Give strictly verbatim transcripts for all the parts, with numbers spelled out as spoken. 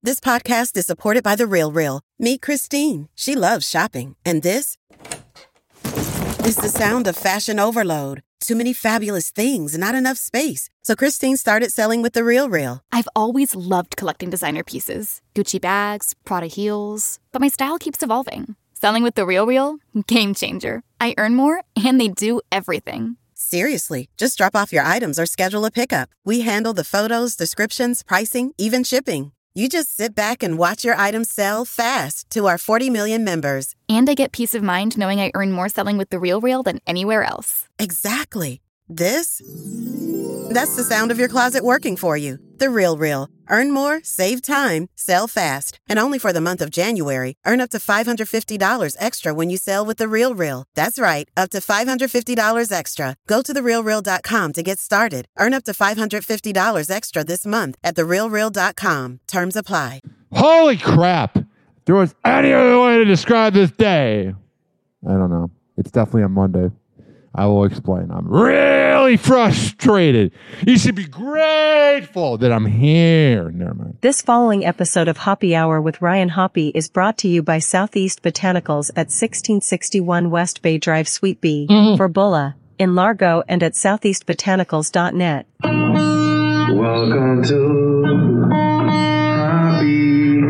This podcast is supported by The Real Real. Meet Christine. She loves shopping. And this is the sound of fashion overload. Too many fabulous things, not enough space. So Christine started selling with The Real Real. I've always loved collecting designer pieces. Gucci bags, Prada heels. But my style keeps evolving. Selling with The Real Real? Game changer. I earn more, and they do everything. Seriously, just drop off your items or schedule a pickup. We handle the photos, descriptions, pricing, even shipping. You just sit back and watch your items sell fast to our forty million members. And I get peace of mind knowing I earn more selling with The Real Real than anywhere else. Exactly. This? That's the sound of your closet working for you. The Real Real. Earn more, save time, sell fast. And only for the month of January, earn up to five hundred fifty dollars extra when you sell with The Real Real. That's right, up to five hundred fifty dollars extra. Go to the real real dot com to get started. Earn up to five hundred fifty dollars extra this month at the real real dot com. Terms apply. Holy crap. There was any other way to describe this day. I don't know. It's definitely a Monday. I will explain. I'm really frustrated. You should be grateful that I'm here. Never mind. This following episode of Hoppy Hour with Ryan Hoppy is brought to you by Southeast Botanicals at sixteen sixty-one West Bay Drive, Suite B, mm-hmm. for Bulla, in Largo, and at southeast botanicals dot net. Welcome to Hoppy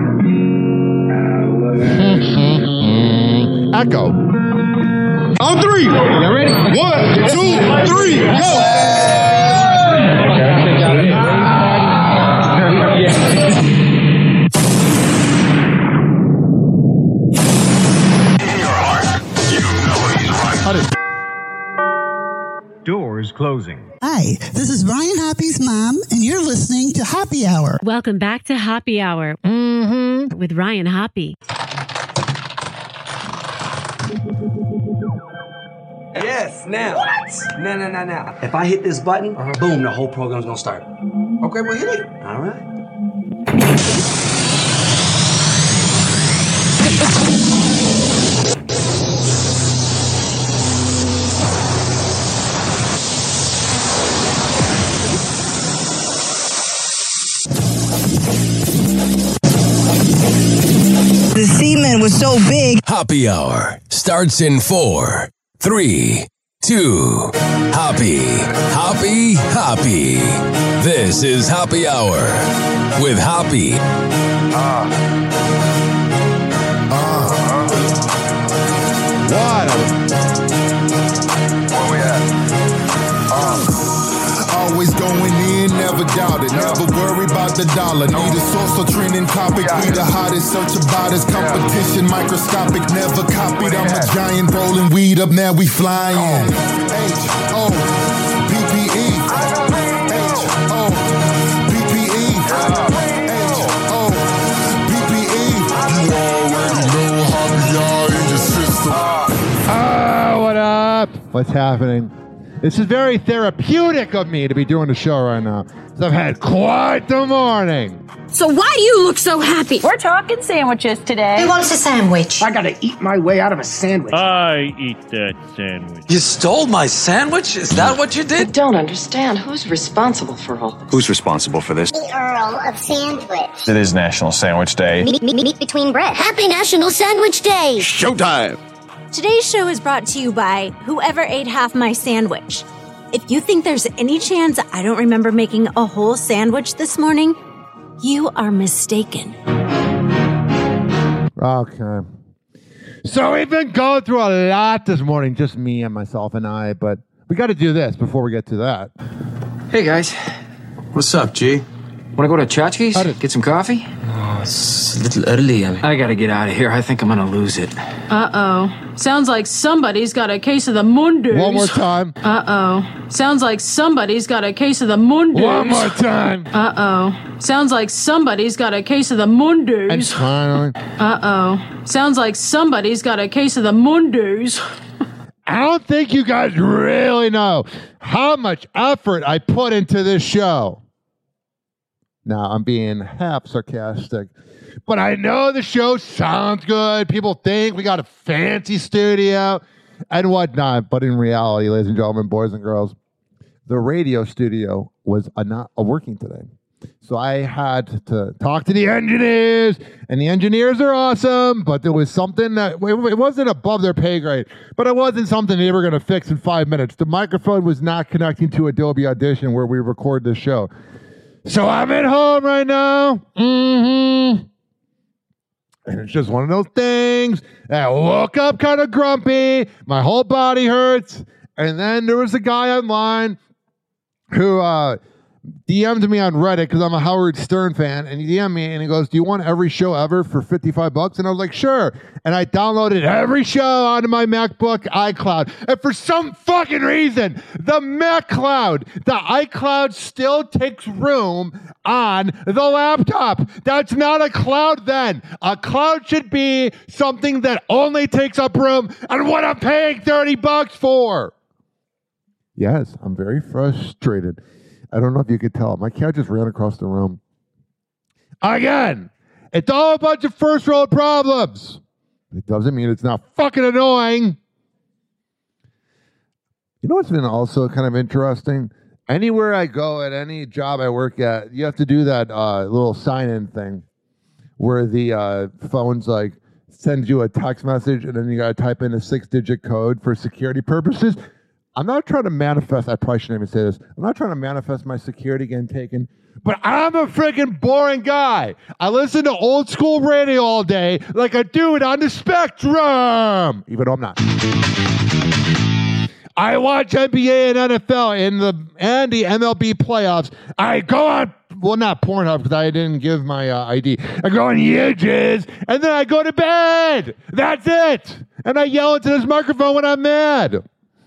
Hour. Echo. On three. You ready? One, two, three, go! In your heart, you know he's right. Doors closing. Hi, this is Ryan Hoppy's mom, and you're listening to Hoppy Hour. Welcome back to Hoppy Hour mm-hmm. with Ryan Hoppy. Yes, now. What? No, no, no, no. If I hit this button, uh-huh. boom, the whole program's gonna start. Okay, well, hit it. All right. The semen was so big. Hoppy Hour starts in four. Three, two, Hoppy, Hoppy, Hoppy. This is Hoppy Hour with Hoppy. Ah. Uh. What? Where we at? Ah. Always going in, never doubt it. Never worry about the dollar. Need a source or trending topic. We the hottest, search about us. Competition microscopic, never copied. I'm a giant rolling weed up, now we flying. H O P P E. H O P P E. H O P P E. You already know how we are in the system. Ah, what up? What's happening? This is very therapeutic of me to be doing the show right now. I've had quite the morning. So why do you look so happy? We're talking sandwiches today. Who wants a sandwich? I gotta eat my way out of a sandwich. I eat that sandwich. You stole my sandwich? Is that what you did? I don't understand. Who's responsible for all this? Who's responsible for this? The Earl of Sandwich. It is National Sandwich Day. Meet, meet, meet between bread. Happy National Sandwich Day. Showtime. Today's show is brought to you by whoever ate half my sandwich. If you think there's any chance I don't remember making a whole sandwich this morning, you are mistaken. Okay. So we've been going through a lot this morning, just me and myself and I, but we got to do this before we get to that. Hey, guys. What's up, G? Want to go to Chachki's? Get some coffee? Oh, it's a little early. I, mean. I got to get out of here. I think I'm going to lose it. Uh-oh. Sounds like somebody's got a case of the Mondays. One more time. Uh-oh. Sounds like somebody's got a case of the Mondays. One more time. Uh-oh. Sounds like somebody's got a case of the Mondays. And finally. Uh-oh. Sounds like somebody's got a case of the Mondays. I don't think you guys really know how much effort I put into this show. Now, I'm being half sarcastic, but I know the show sounds good. People think we got a fancy studio and whatnot, but in reality, ladies and gentlemen, boys and girls, the radio studio was a not a working today. So I had to talk to the engineers, and the engineers are awesome, but there was something that, it wasn't above their pay grade, but it wasn't something they were going to fix in five minutes. The microphone was not connecting to Adobe Audition where we record this show. So I'm at home right now. Mm-hmm. And it's just one of those things. I woke up kind of grumpy. My whole body hurts. And then there was a guy online who uh, D M'd me on Reddit because I'm a Howard Stern fan. And he D M'd me and he goes, do you want every show ever for fifty-five bucks? And I was like, sure. And I downloaded every show onto my MacBook iCloud. And for some fucking reason, the MacCloud, the iCloud still takes room on the laptop. That's not a cloud then. A cloud should be something that only takes up room and what I'm paying thirty bucks for. Yes, I'm very frustrated. I don't know if you could tell. My cat just ran across the room. Again, it's all a bunch of first world problems. It doesn't mean it's not fucking annoying. You know what's been also kind of interesting? Anywhere I go, at any job I work at, you have to do that uh, little sign-in thing where the uh, phone's like, sends you a text message and then you got to type in a six-digit code for security purposes. I'm not trying to manifest, I probably shouldn't even say this, I'm not trying to manifest my security getting taken, but I'm a freaking boring guy. I listen to old school radio all day like a dude on the spectrum, even though I'm not. I watch N B A and N F L in the, and the M L B playoffs. I go on, well, not Pornhub because I didn't give my uh, I D. I go on Yidges, and then I go to bed. That's it. And I yell into this microphone when I'm mad.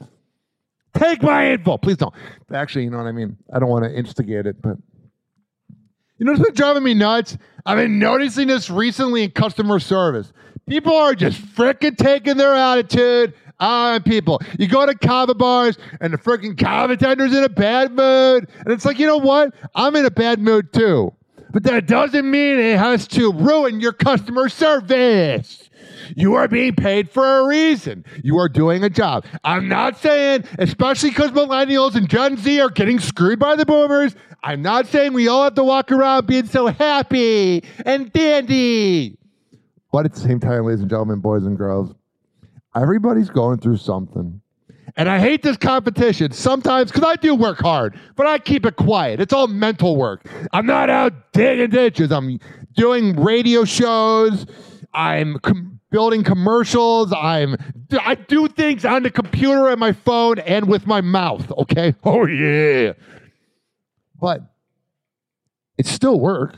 Take my info. Please don't. Actually, you know what I mean? I don't want to instigate it, but you know what's been driving me nuts? I've been noticing this recently in customer service. People are just freaking taking their attitude on people. You go to kava bars and the freaking kava tender's in a bad mood. And it's like, you know what? I'm in a bad mood too. But that doesn't mean it has to ruin your customer service. You are being paid for a reason. You are doing a job. I'm not saying, especially because millennials and Gen Z are getting screwed by the boomers, I'm not saying we all have to walk around being so happy and dandy. But at the same time, ladies and gentlemen, boys and girls, everybody's going through something. And I hate this competition sometimes because I do work hard, but I keep it quiet. It's all mental work. I'm not out digging ditches. I'm doing radio shows. I'm com- building commercials. I'm I do things on the computer and my phone and with my mouth, okay? Oh, yeah. But it's still work.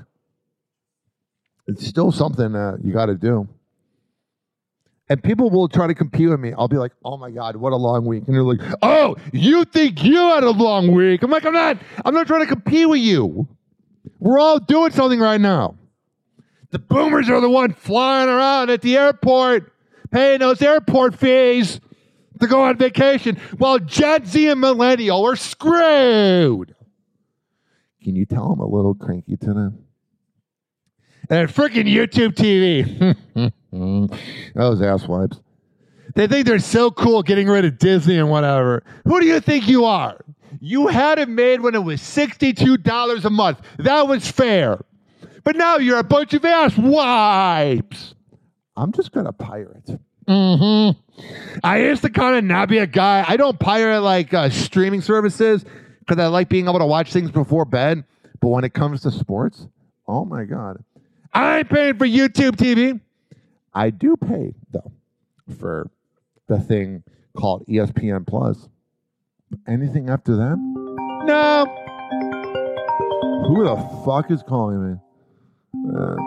It's still something that you got to do. And people will try to compete with me. I'll be like, oh, my God, what a long week. And they're like, oh, you think you had a long week. I'm like, I'm not. I'm not trying to compete with you. We're all doing something right now. The boomers are the one flying around at the airport, paying those airport fees to go on vacation, while Gen Z and Millennial are screwed. Can you tell I'm a little cranky today? And freaking YouTube T V. Those asswipes. They think they're so cool getting rid of Disney and whatever. Who do you think you are? You had it made when it was sixty-two dollars a month. That was fair. But now you're a bunch of ass wipes. I'm just going to pirate. Mm-hmm. I used to kind of not be a guy. I don't pirate like uh, streaming services because I like being able to watch things before bed. But when it comes to sports, oh my God. I ain't paying for YouTube T V. I do pay, though, for the thing called E S P N Plus. Anything after that? No. Who the fuck is calling me? Uh,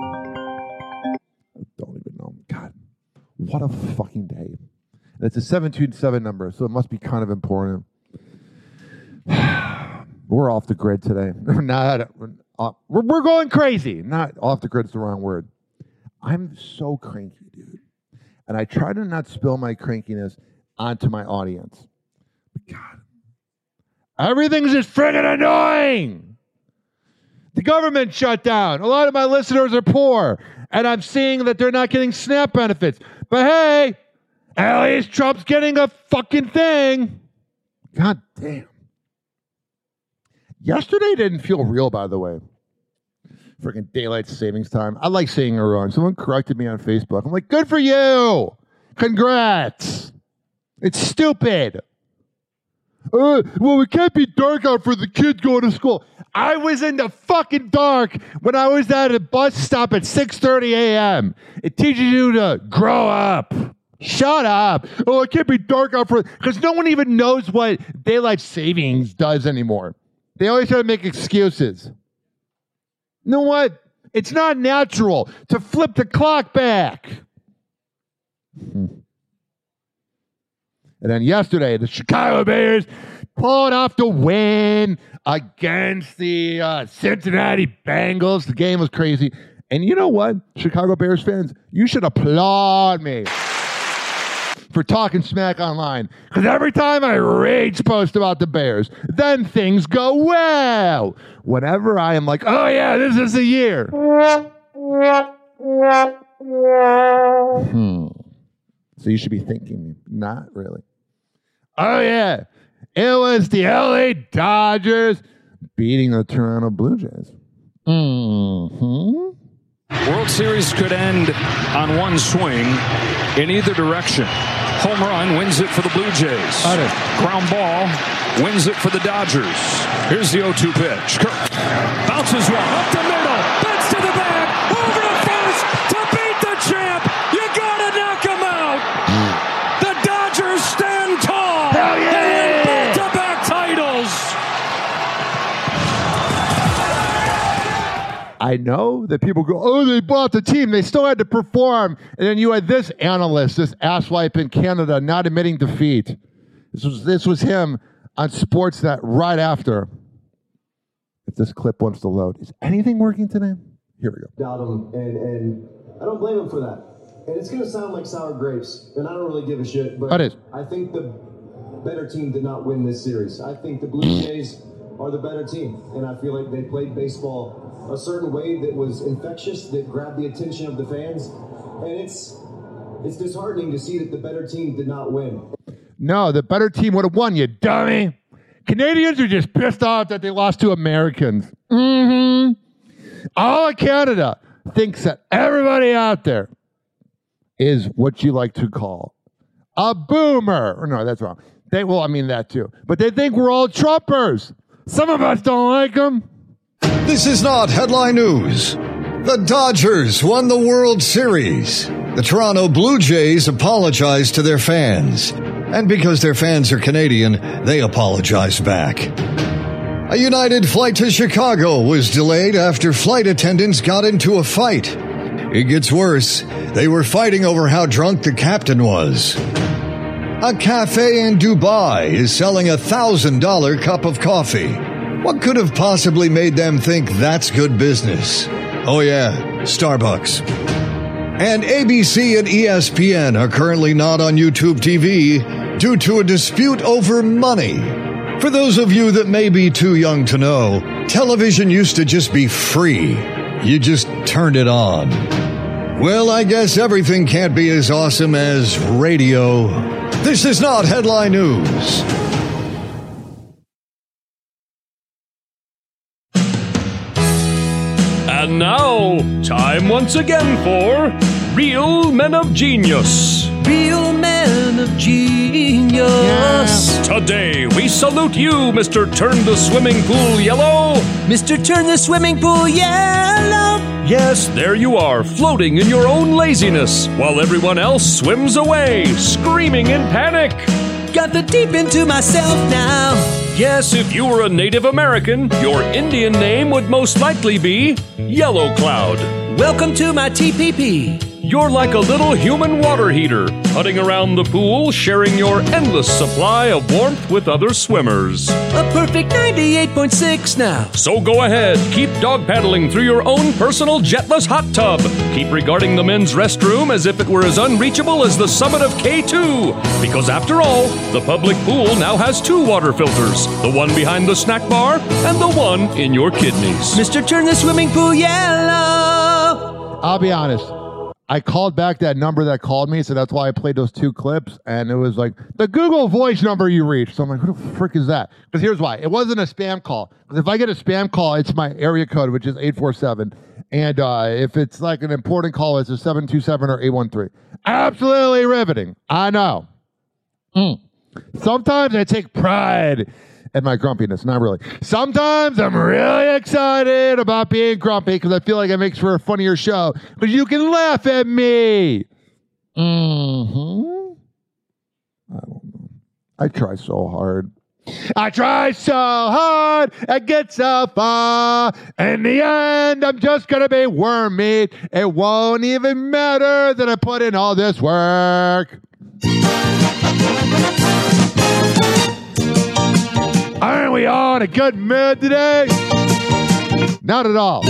I don't even know. God, what a fucking day. And it's a seven two seven number, so it must be kind of important. We're off the grid today. Not, uh, we're, we're going crazy. Not off the grid is the wrong word. I'm so cranky, dude. And I try to not spill my crankiness onto my audience. But God, everything's just friggin' annoying. The government shut down. A lot of my listeners are poor, and I'm seeing that they're not getting SNAP benefits. But hey, at least Trump's getting a fucking thing. God damn. Yesterday didn't feel real, by the way. Freaking daylight savings time. I like saying it wrong. Someone corrected me on Facebook. I'm like, good for you. Congrats. It's stupid. Uh, well, it can't be dark out for the kids going to school. I was in the fucking dark when I was at a bus stop at six thirty a.m. It teaches you to grow up. Shut up. Oh, it can't be dark out for... Because no one even knows what daylight savings does anymore. They always try to make excuses. You know what? It's not natural to flip the clock back. Hmm. And then yesterday, the Chicago Bears pulled off the win against the uh, Cincinnati Bengals. The game was crazy. And you know what, Chicago Bears fans? You should applaud me for talking smack online. Because every time I rage post about the Bears, then things go well. Whenever I am like, oh yeah, this is the year. Hmm. So you should be thinking, not really. Oh, yeah. It was the L A Dodgers beating the Toronto Blue Jays. Mm-hmm. World Series could end on one swing in either direction. Home run wins it for the Blue Jays. Ground ball wins it for the Dodgers. Here's the oh two pitch. Kirk bounces one up the middle. Bats to the back. Over to first to beat the champ. You gotta knock him out. The Dodgers stand tall. Hell yeah! They win back-to-back titles. I know that people go, oh, they bought the team. They still had to perform. And then you had this analyst, this asswipe in Canada, not admitting defeat. This was this was him on Sportsnet right after. If this clip wants to load. Is anything working today? Here we go. Doubt him, and, and I don't blame him for that. And it's going to sound like sour grapes, and I don't really give a shit, but That is. I think the better team did not win this series. I think the Blue Jays are the better team, and I feel like they played baseball a certain way that was infectious, that grabbed the attention of the fans, and it's it's disheartening to see that the better team did not win. No, the better team would have won, you dummy. Canadians are just pissed off that they lost to Americans. Mm-hmm. All of Canada thinks that everybody out there is what you like to call a boomer. Or no, that's wrong. They well, I mean that too. But they think we're all Trumpers. Some of us don't like them. This is not headline news. The Dodgers won the World Series. The Toronto Blue Jays apologized to their fans. And because their fans are Canadian, they apologize back. A United flight to Chicago was delayed after flight attendants got into a fight. It gets worse. They were fighting over how drunk the captain was. A cafe in Dubai is selling a one thousand dollars cup of coffee. What could have possibly made them think that's good business? Oh yeah, Starbucks. And A B C and E S P N are currently not on YouTube T V due to a dispute over money. For those of you that may be too young to know, television used to just be free. You just turned it on. Well, I guess everything can't be as awesome as radio. This is not headline news. And now, time once again for Real Men of Genius. Real Men of Genius. Yes. Today, we salute you, Mister Turn the Swimming Pool Yellow. Mister Turn the Swimming Pool Yellow. Yes, there you are, floating in your own laziness, while everyone else swims away, screaming in panic. Got the deep into myself now. Yes, if you were a Native American, your Indian name would most likely be Yellow Cloud. Welcome to my T P P. You're like a little human water heater, putting around the pool, sharing your endless supply of warmth with other swimmers. A perfect ninety-eight point six now. So go ahead, keep dog paddling through your own personal jetless hot tub. Keep regarding the men's restroom as if it were as unreachable as the summit of K two. Because after all, the public pool now has two water filters, the one behind the snack bar and the one in your kidneys. Mister Turn the Swimming Pool Yellow. I'll be honest. I called back that number that called me, so that's why I played those two clips, and it was like, the Google Voice number you reached. So I'm like, who the frick is that? Because here's why. It wasn't a spam call. Because if I get a spam call, it's my area code, which is eight four seven. And uh, if it's like an important call, it's a seven two seven or eight one three. Absolutely riveting. I know. Mm. Sometimes I take pride in my grumpiness. Not really. Sometimes I'm really excited about being grumpy because I feel like it makes for a funnier show. But you can laugh at me. Mm-hmm. I don't know. I try so hard. I try so hard and get so far. In the end, I'm just going to be worm meat. It won't even matter that I put in all this work. Aren't we all in a good mood today? Not at all.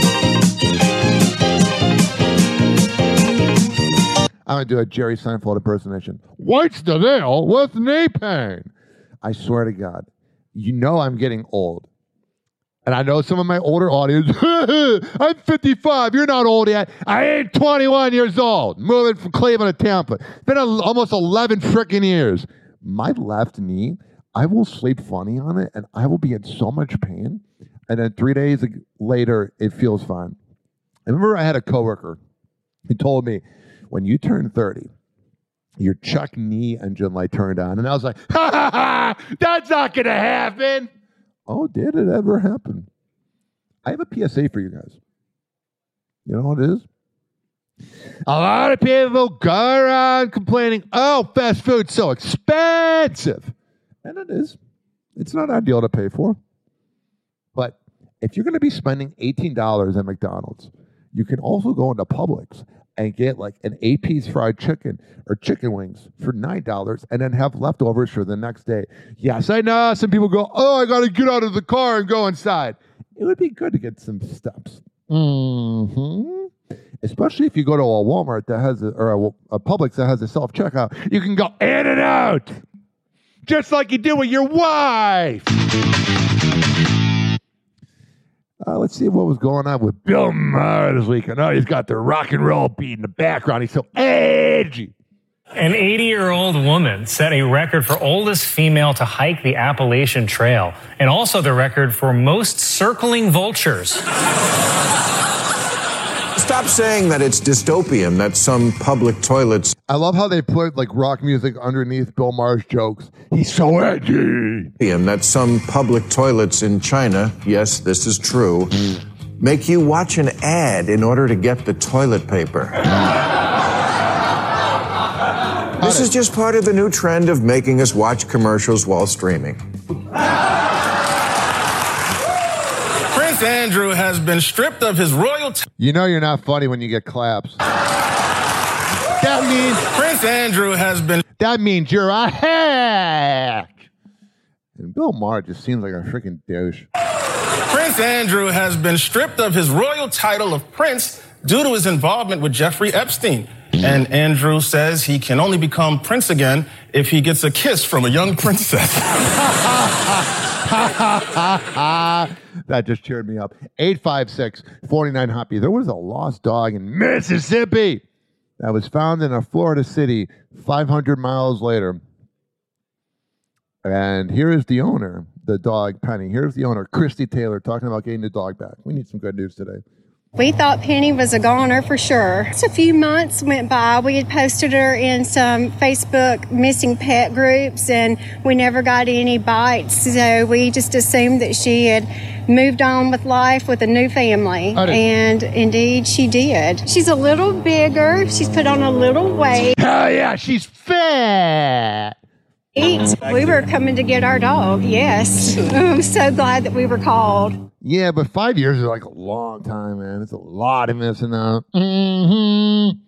I'm going to do a Jerry Seinfeld impersonation. White's the nail with knee pain. I swear to God, you know I'm getting old. And I know some of my older audience, I'm fifty-five, you're not old yet. I ain't twenty-one years old, moving from Cleveland to Tampa. It's been a, almost eleven freaking years. My left knee, I will sleep funny on it, and I will be in so much pain. And then three days later, it feels fine. I remember I had a coworker who told me, when you turn thirty, your Chuck knee engine light turned on. And I was like, ha ha ha, that's not going to happen. Oh, did it ever happen? I have a P S A for you guys. You know what it is? A lot of people go around complaining, oh, fast food's so expensive. And it is. It's not ideal to pay for. But if you're going to be spending eighteen dollars at McDonald's, you can also go into Publix and get like an eight-piece fried chicken or chicken wings for nine dollars and then have leftovers for the next day. Yes, I know some people go, oh, I got to get out of the car and go inside. It would be good to get some steps. Mm-hmm. Especially if you go to a Walmart that has, a, or a, a Publix that has a self-checkout. You can go in and out, just like you do with your wife. Uh, let's see what was going on with Bill Maher this weekend. Oh, he's got the rock and roll beat in the background. He's so edgy. An eighty-year-old woman set a record for oldest female to hike the Appalachian Trail, and also the record for most circling vultures. Stop saying that it's dystopian, that some public toilets... I love how they put like rock music underneath Bill Maher's jokes. He's so edgy. And that some public toilets in China, yes, this is true, make you watch an ad in order to get the toilet paper. This is just part of the new trend of making us watch commercials while streaming. Prince Andrew has been stripped of his royal... T- you know you're not funny when you get claps. That means... Prince Andrew has been... That means you're a hack. And Bill Maher just seems like a freaking douche. Prince Andrew has been stripped of his royal title of prince due to his involvement with Jeffrey Epstein. And Andrew says he can only become prince again if he gets a kiss from a young princess. That just cheered me up. eight five six, four nine, Hoppy. There was a lost dog in Mississippi that was found in a Florida city five hundred miles later. And here is the owner, the dog, Penny. Here's the owner, Christy Taylor, talking about getting the dog back. We need some good news today. We thought Penny was a goner for sure. Just a few months went by. We had posted her in some Facebook missing pet groups, and we never got any bites. So we just assumed that she had moved on with life with a new family. And indeed, she did. She's a little bigger. She's put on a little weight. Hell yeah, she's fat. We were coming to get our dog, yes. I'm so glad that we were called. Yeah, but five years is like a long time, man. It's a lot of missing out. Mm-hmm.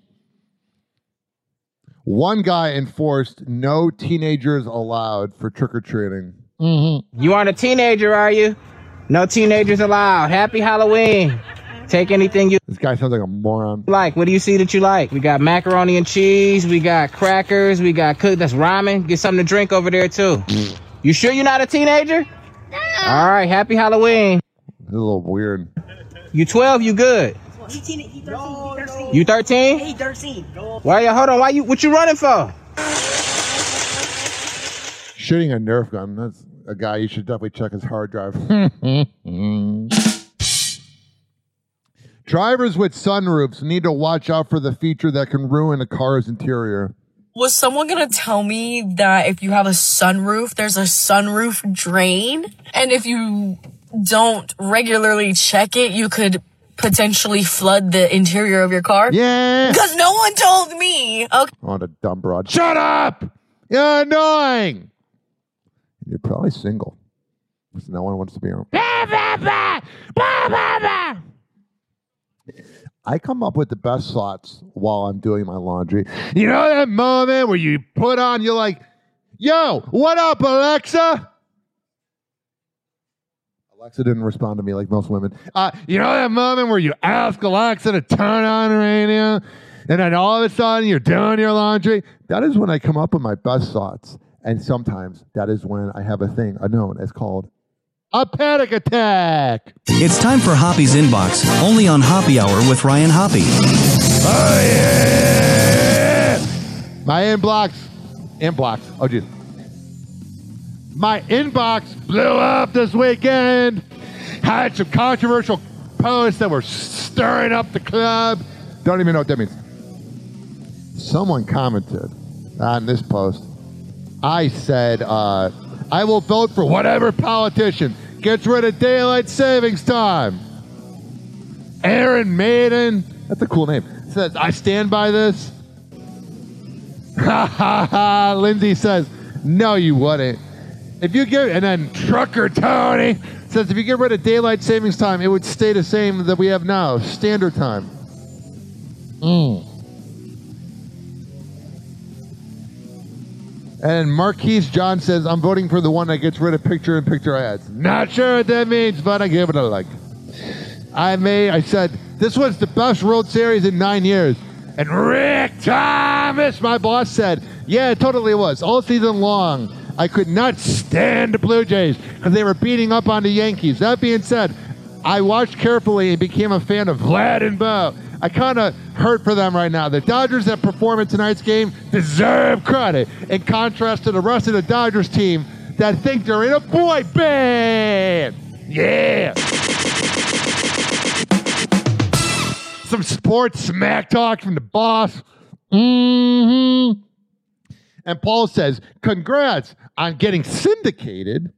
One guy enforced no teenagers allowed for trick-or-treating. Mm-hmm. You aren't a teenager, are you? No teenagers allowed. Happy Halloween. Take anything you This guy sounds like a moron. like. What do you see that you like? We got macaroni and cheese. We got crackers. We got cook. That's ramen. Get something to drink over there, too. You sure you're not a teenager? No. All right. Happy Halloween. It's a little weird. You twelve, you good. You thirteen? Hey, thirteen. Why you? Hold on. Why you? What you running for? Shooting a Nerf gun. That's a guy you should definitely check his hard drive. Drivers with sunroofs need to watch out for the feature that can ruin a car's interior. Was someone going to tell me that if you have a sunroof, there's a sunroof drain? And if you don't regularly check it, you could potentially flood the interior of your car? Yeah. Because no one told me. Okay. Oh, the dumb broad. Shut up! You're annoying! You're probably single. Because no one wants to be around. I come up with the best thoughts while I'm doing my laundry. You know that moment where you put on, you're like, yo, what up, Alexa? Alexa didn't respond to me like most women. Uh, you know that moment where you ask Alexa to turn on the radio, and then all of a sudden you're doing your laundry? That is when I come up with my best thoughts. And sometimes that is when I have a thing known as called a panic attack. It's time for Hoppy's Inbox, only on Hoppy Hour with Ryan Hoppy. Oh, yeah! My inbox, inbox, oh, geez. My inbox blew up this weekend. Had some controversial posts that were stirring up the club. Don't even know what that means. Someone commented on this post. I said, uh, I will vote for whatever politician gets rid of daylight savings time. Aaron Maiden, that's a cool name, says, I stand by this. Ha ha ha. Lindsay says, no, you wouldn't. If you get, and then Trucker Tony says, if you get rid of daylight savings time, it would stay the same that we have now, standard time. Mm. And Marquise John says, I'm voting for the one that gets rid of picture-in-picture ads. Not sure what that means, but I give it a like. I may, I said, this was the best World Series in nine years. And Rick Thomas, my boss, said, yeah, it totally was. All season long, I could not stand the Blue Jays because they were beating up on the Yankees. That being said, I watched carefully and became a fan of Vlad and Bo. I kind of hurt for them right now. The Dodgers that perform in tonight's game deserve credit, in contrast to the rest of the Dodgers team that think they're in a boy band. Yeah. Some sports smack talk from the boss. Mm-hmm. And Paul says, congrats on getting syndicated.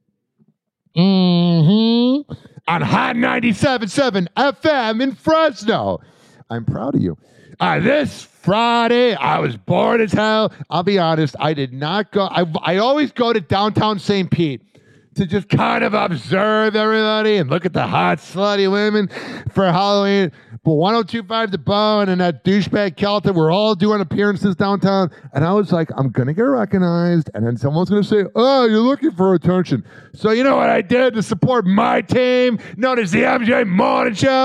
Mm-hmm. On Hot ninety-seven point seven F M in Fresno. I'm proud of you. Uh, this Friday, I was bored as hell. I'll be honest, I did not go. I, I always go to downtown Saint Pete to just kind of observe everybody and look at the hot, slutty women for Halloween. But one oh two point five The Bone and that douchebag Kelton were all doing appearances downtown. And I was like, I'm going to get recognized. And then someone's going to say, oh, you're looking for attention. So you know what I did to support my team, known as the M J Morning Show?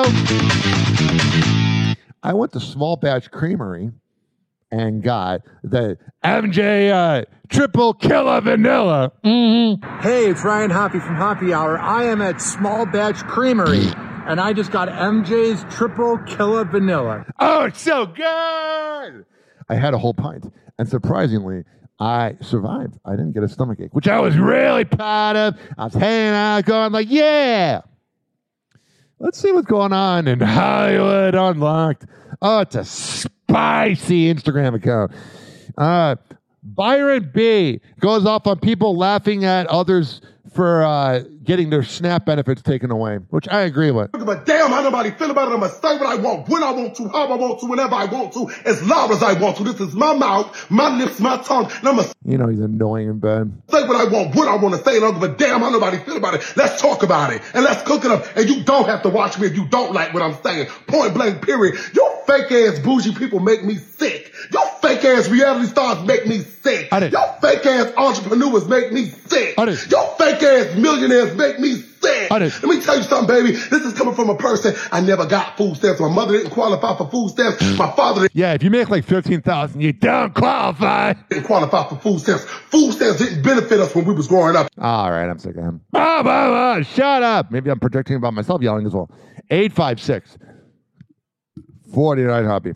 I went to Small Batch Creamery and got the M J uh, Triple Killer Vanilla. Mm-hmm. Hey, it's Ryan Hoppy from Hoppy Hour. I am at Small Batch Creamery, and I just got M J's Triple Killer Vanilla. Oh, it's so good! I had a whole pint, and surprisingly, I survived. I didn't get a stomachache, which I was really proud of. I was hanging out, going like, yeah! Let's see what's going on in Hollywood Unlocked. Oh, it's a spicy Instagram account. Uh, Byron B goes off on people laughing at others for uh, getting their SNAP benefits taken away, which I agree with. But damn how nobody feel about it. I'm going to say what I want, when I want to, how I want to, whenever I want to, as loud as I want to. This is my mouth, my lips, my tongue. And I'm going to You know he's annoying in bed. say what I want, when I want to say it. I don't give a damn how nobody feel about it. Let's talk about it. And let's cook it up. And you don't have to watch me if you don't like what I'm saying. Point blank, period. Your fake ass bougie people make me sick. Your fake ass reality stars make me sick. Your fake ass entrepreneurs make me sick. Your fake ass millionaires make me sick. Let me tell you something, baby. This is coming from a person. I never got food stamps. My mother didn't qualify for food stamps. My father didn't. Yeah, if you make like fifteen thousand, you don't qualify. Didn't qualify for food stamps. Food stamps didn't benefit us when we was growing up. All right, I'm sick of him. Blah, blah, blah, shut up. Maybe I'm projecting about myself yelling as well. eight five six forty-nine Hobby.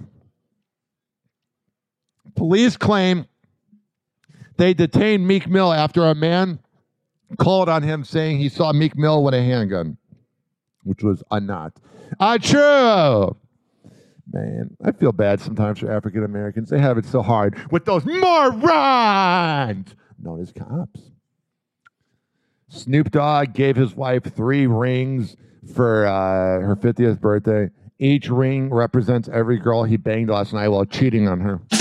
Police claim they detained Meek Mill after a man called on him saying he saw Meek Mill with a handgun, which was a not. Untrue. Man, I feel bad sometimes for African Americans. They have it so hard with those morons known as cops. Snoop Dogg gave his wife three rings for uh, her fiftieth birthday. Each ring represents every girl he banged last night while cheating on her.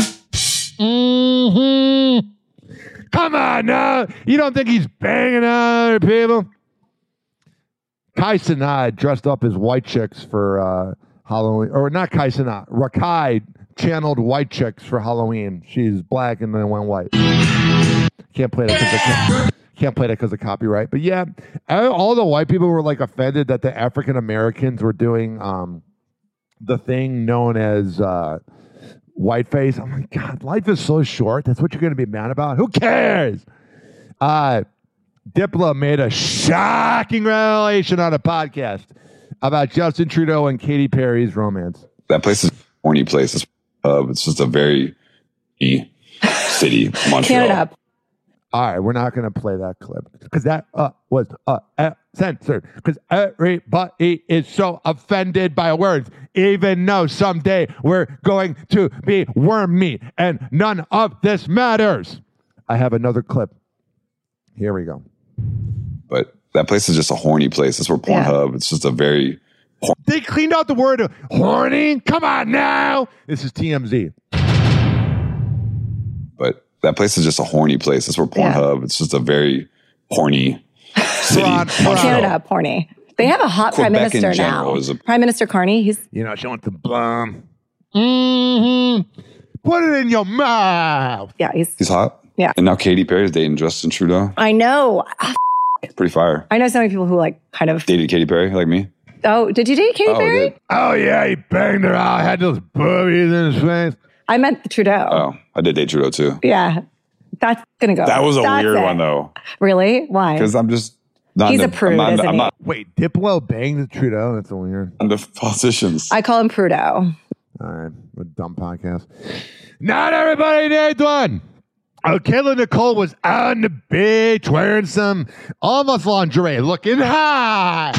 Mm-hmm. Come on now. You don't think he's banging on other people? Kai Cenat dressed up as white chicks for uh, Halloween. Or not Kai Cenat. Rakai channeled white chicks for Halloween. She's black and then went white. Can't play that because I can't. Can't play that because of copyright. But yeah, all the white people were like offended that the African Americans were doing um, the thing known as uh, whiteface. Oh my God, life is so short. That's what you're going to be mad about? Who cares? Uh, Diplo made a shocking revelation on a podcast about Justin Trudeau and Katy Perry's romance. That place is a horny place. It's, uh, it's just a very city, Montreal. Canada. All right, we're not going to play that clip because that uh, was uh, uh, censored because everybody is so offended by words, even though someday we're going to be worm meat and none of this matters. I have another clip. Here we go. But that place is just a horny place. That's where Pornhub, yeah. It's just a very... Hor- they cleaned out the word horny? Come on now. This is T M Z. But... that place is just a horny place. That's where Pornhub. Yeah. It's just a very horny city. Canada, horny. They have a hot Quebec prime minister now. A- prime Minister Carney. He's you know she wants to blum. Mm-hmm. Put it in your mouth. Yeah, he's he's hot. Yeah, and now Katy Perry is dating Justin Trudeau. I know. Pretty fire. I know so many people who like kind of dated Katy Perry like me. Oh, did you date Katy oh, Perry? Oh yeah, he banged her out. Had those boobies in his face. I meant Trudeau. Oh, I did date Trudeau too. Yeah. That's going to go. That was a That's weird it. one though. Really? Why? Because I'm just not He's into, a prude, I'm not, isn't I'm he? not Wait, Diplo banged Trudeau? That's weird. I'm the politicians. I call him Prudeau. All right. What a dumb podcast. Not everybody needs one. Oh, Kayla Nicole was on the beach wearing some almost lingerie, looking hot.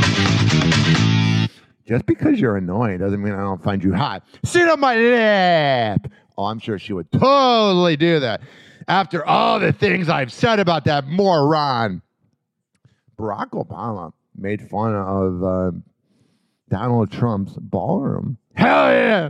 Just because you're annoying doesn't mean I don't find you hot. Sit on my lap. Oh, I'm sure she would totally do that. After all the things I've said about that moron. Barack Obama made fun of uh, Donald Trump's ballroom. Hell yeah!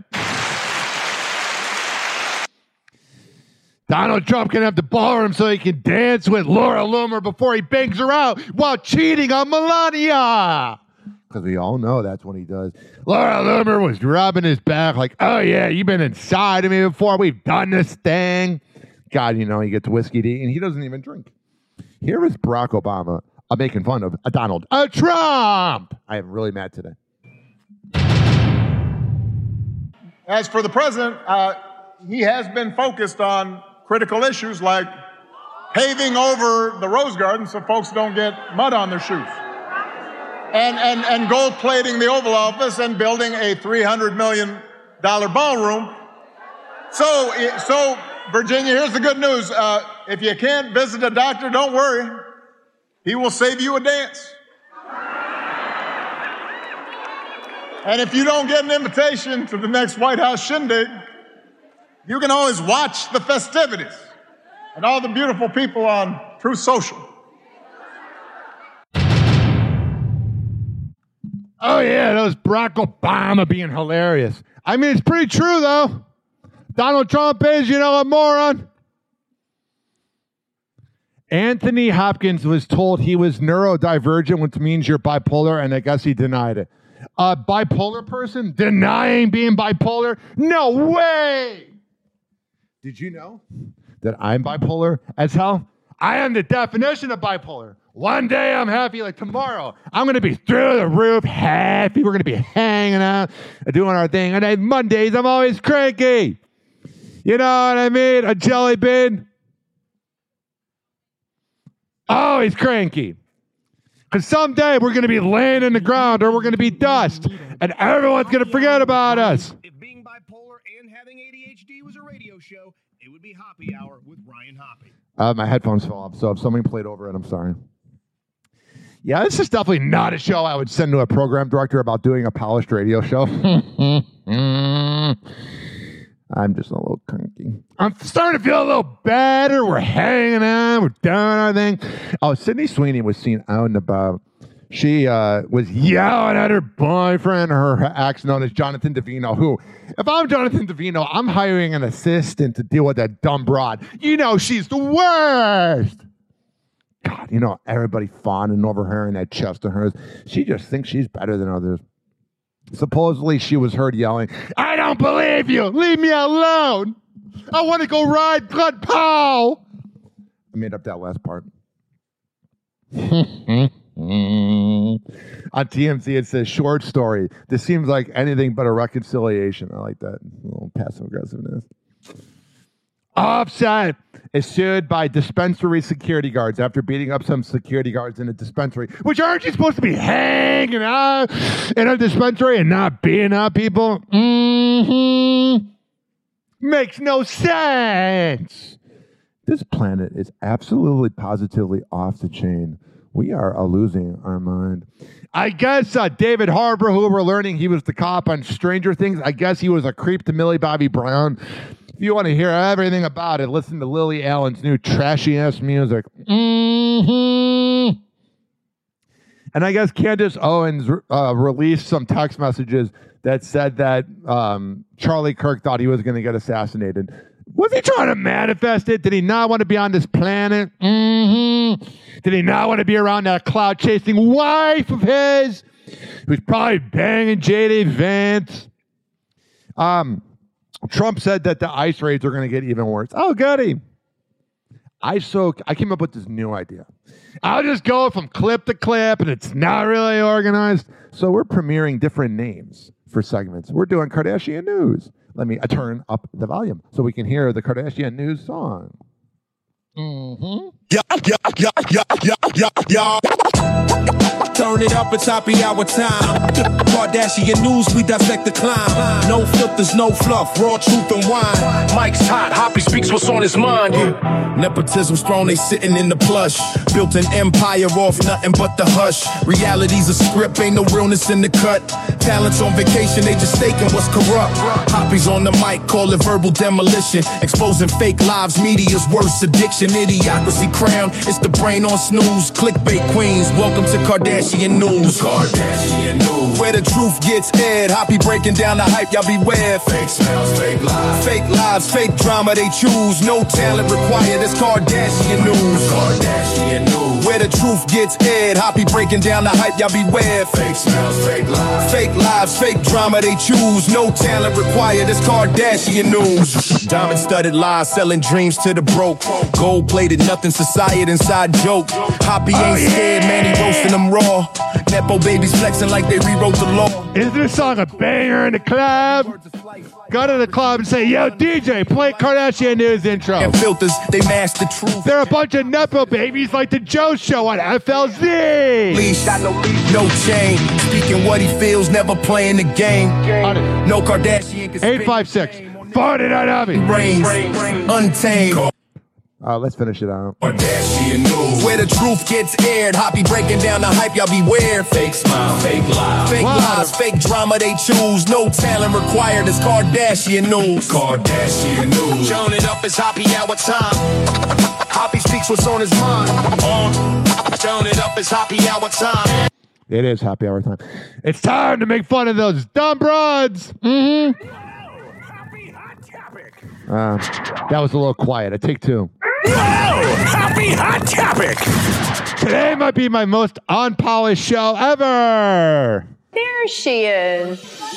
Donald Trump can have the ballroom so he can dance with Laura Loomer before he bangs her out while cheating on Melania. Because we all know that's what he does. Laura Loomer was rubbing his back like, oh, yeah, you've been inside of me before. We've done this thing. God, you know, he gets whiskey to eat, and he doesn't even drink. Here is Barack Obama uh, making fun of uh, Donald uh, Trump. I am really mad today. As for the president, uh, he has been focused on critical issues like paving over the Rose Garden so folks don't get mud on their shoes. And, and, and gold plating the Oval Office and building a three hundred million dollars ballroom. So, so Virginia, here's the good news. Uh, if you can't visit a doctor, don't worry. He will save you a dance. And if you don't get an invitation to the next White House shindig, you can always watch the festivities and all the beautiful people on Truth Social. Oh, yeah, that was Barack Obama being hilarious. I mean, it's pretty true, though. Donald Trump is, you know, a moron. Anthony Hopkins was told he was neurodivergent, which means you're bipolar, and I guess he denied it. A bipolar person denying being bipolar? No way! Did you know that I'm bipolar as hell? I am the definition of bipolar. One day I'm happy, like tomorrow, I'm going to be through the roof, happy. We're going to be hanging out, doing our thing. And then Mondays, I'm always cranky. You know what I mean? A jelly bean. Always cranky. Because someday we're going to be laying in the ground or we're going to be dust. And everyone's going to forget about us. having A D H D was a radio show, it would be Hoppy Hour with Ryan Hoppy. Uh, my headphones fell off, so if somebody played over it, I'm sorry. Yeah, this is definitely not a show I would send to a program director about doing a polished radio show. I'm just a little cranky. I'm starting to feel a little better. We're hanging out. We're doing our thing. Oh, Sydney Sweeney was seen out and about. She uh, was yelling at her boyfriend, her ex, known as Jonathan Davino, who, if I'm Jonathan Davino, I'm hiring an assistant to deal with that dumb broad. You know, she's the worst. God, you know, everybody fawning over her and that chest of hers. She just thinks she's better than others. Supposedly, she was heard yelling, "I don't believe you! Leave me alone! I want to go ride Blood Paul!" I made up that last part. On T M Z, it says, short story. This seems like anything but a reconciliation. I like that. A little passive aggressiveness. Offset is sued by dispensary security guards after beating up some security guards in a dispensary. Which, aren't you supposed to be hanging out in a dispensary and not beating up people? Mm-hmm. Makes no sense. This planet is absolutely positively off the chain. We are uh, losing our mind. I guess uh, David Harbour, who we're learning he was the cop on Stranger Things, I guess he was a creep to Millie Bobby Brown. If you want to hear everything about it, listen to Lily Allen's new trashy-ass music. Mm-hmm. And I guess Candace Owens uh, released some text messages that said that um, Charlie Kirk thought he was going to get assassinated. Was he trying to manifest it? Did he not want to be on this planet? Mm-hmm. Did he not want to be around that cloud-chasing wife of his who's probably banging J D Vance? Um, Trump said that the ICE raids are going to get even worse. Oh, goody. I so I came up with this new idea. I'll just go from clip to clip, and it's not really organized. So we're premiering different names for segments. We're doing Kardashian News. Let me uh, turn up the volume so we can hear the Kardashian News song. Mm-hmm. Yeah, yeah, yeah, yeah, yeah, yeah, yeah. Turn it up, it's happy hour time. Kardashian News, we dissect the climb. No filters, no fluff, raw truth and wine. Mike's hot, Hoppy speaks what's on his mind. Yeah. Nepotism's throne, they sitting in the plush. Built an empire off nothing but the hush. Reality's a script, ain't no realness in the cut. Talents on vacation, they just staking what's corrupt. Hoppy's on the mic, call it verbal demolition. Exposing fake lives, media's worst addiction. Idiocracy crown, it's the brain on snooze. Clickbait queens, welcome to Kardashian News. Kardashian News, where the truth gets aired. Hoppy breaking down the hype, y'all beware. Fake smells, fake lives, fake lives, fake drama they choose. No talent required, it's Kardashian News. Kardashian News, where the truth gets aired. Hoppy breaking down the hype, y'all beware. Fake smells, fake lives, fake lives, fake drama they choose. No talent required, it's Kardashian News. Diamond-studded lies, selling dreams to the broke. Gold-plated, nothing society inside joke. Hoppy ain't oh, yeah. scared, man, he roasting them raw. Nepo babies flexing like they rewrote the law. Is this song a banger in the club? Go to the club and say, yo, D J, play Kardashian News intro. And filters, they mask the truth. They're a bunch of Nepo babies like the Joe Show on F L Z. Leash, got no leash, no chain. Speaking what he feels, never playing the game. No Kardashian can eight five six, forty-nine Abby. Reigns, untamed. Uh, let's finish it out. Kardashian News, where the truth gets aired. Hoppy breaking down the hype, y'all beware. Fake smile, fake lies, fake wow. lies, fake drama they choose. No talent required, it's Kardashian News. Kardashian News, turn it up, it's Hoppy hour time. Hoppy speaks what's on his mind. Uh, turn it up, it's Hoppy hour time. It is happy hour time. It's time to make fun of those dumb broads. Mm-hmm. Uh, that was a little quiet. I take two. Whoa! Happy Hot Topic! Today might be my most unpolished show ever. There she is.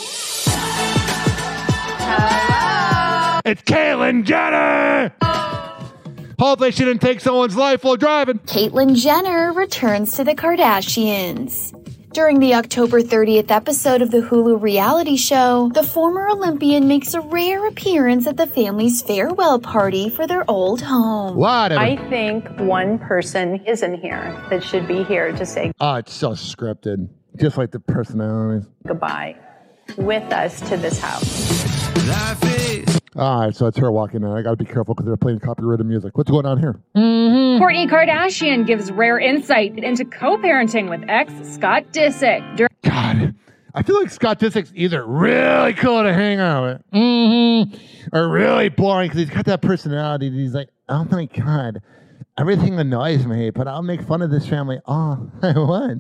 Hello. It's Caitlyn Jenner. Hopefully she didn't take someone's life while driving. Caitlyn Jenner returns to the Kardashians. During the October thirtieth episode of the Hulu reality show, the former Olympian makes a rare appearance at the family's farewell party for their old home. What? I think one person isn't here that should be here to say oh, it's so scripted. Just like the personalities. Goodbye with us to this house. Life is All right, so it's her walking in. I got to be careful because they're playing copyrighted music. What's going on here? Mm-hmm. Kourtney Kardashian gives rare insight into co-parenting with ex Scott Disick. Dur- God, I feel like Scott Disick's either really cool to hang out with, mm-hmm, or really boring because he's got that personality that he's like, oh my God, everything annoys me, but I'll make fun of this family all I want.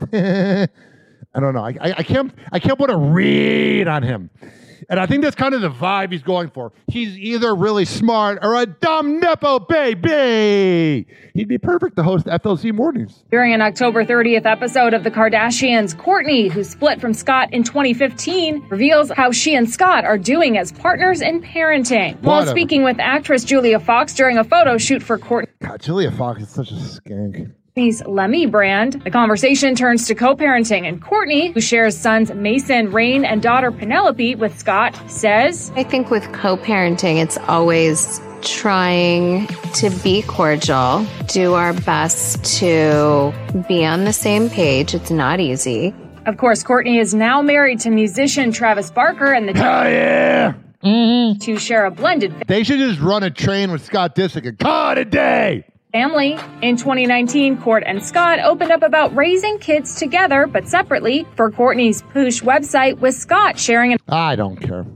I don't know. I, I, I can't. I can't put a read on him. And I think that's kind of the vibe he's going for. He's either really smart or a dumb Nepo baby. He'd be perfect to host F L C Mornings. During an October thirtieth episode of The Kardashians, Kourtney, who split from Scott in twenty fifteen, reveals how she and Scott are doing as partners in parenting. Whatever. While speaking with actress Julia Fox during a photo shoot for Kourtney. God, Julia Fox is such a skank. Lemme brand. The conversation turns to co-parenting, and Kourtney, who shares sons Mason, Rain, and daughter Penelope with Scott, says, I think with co-parenting, it's always trying to be cordial, do our best to be on the same page. It's not easy. Of course, Kourtney is now married to musician Travis Barker, and the Hell yeah! Mm-hmm. to share a blended They should just run a train with Scott Disick and call it a day! family. In twenty nineteen, Kourt and Scott opened up about raising kids together, but separately, for Kourtney's Poosh website, with Scott sharing an... I don't care.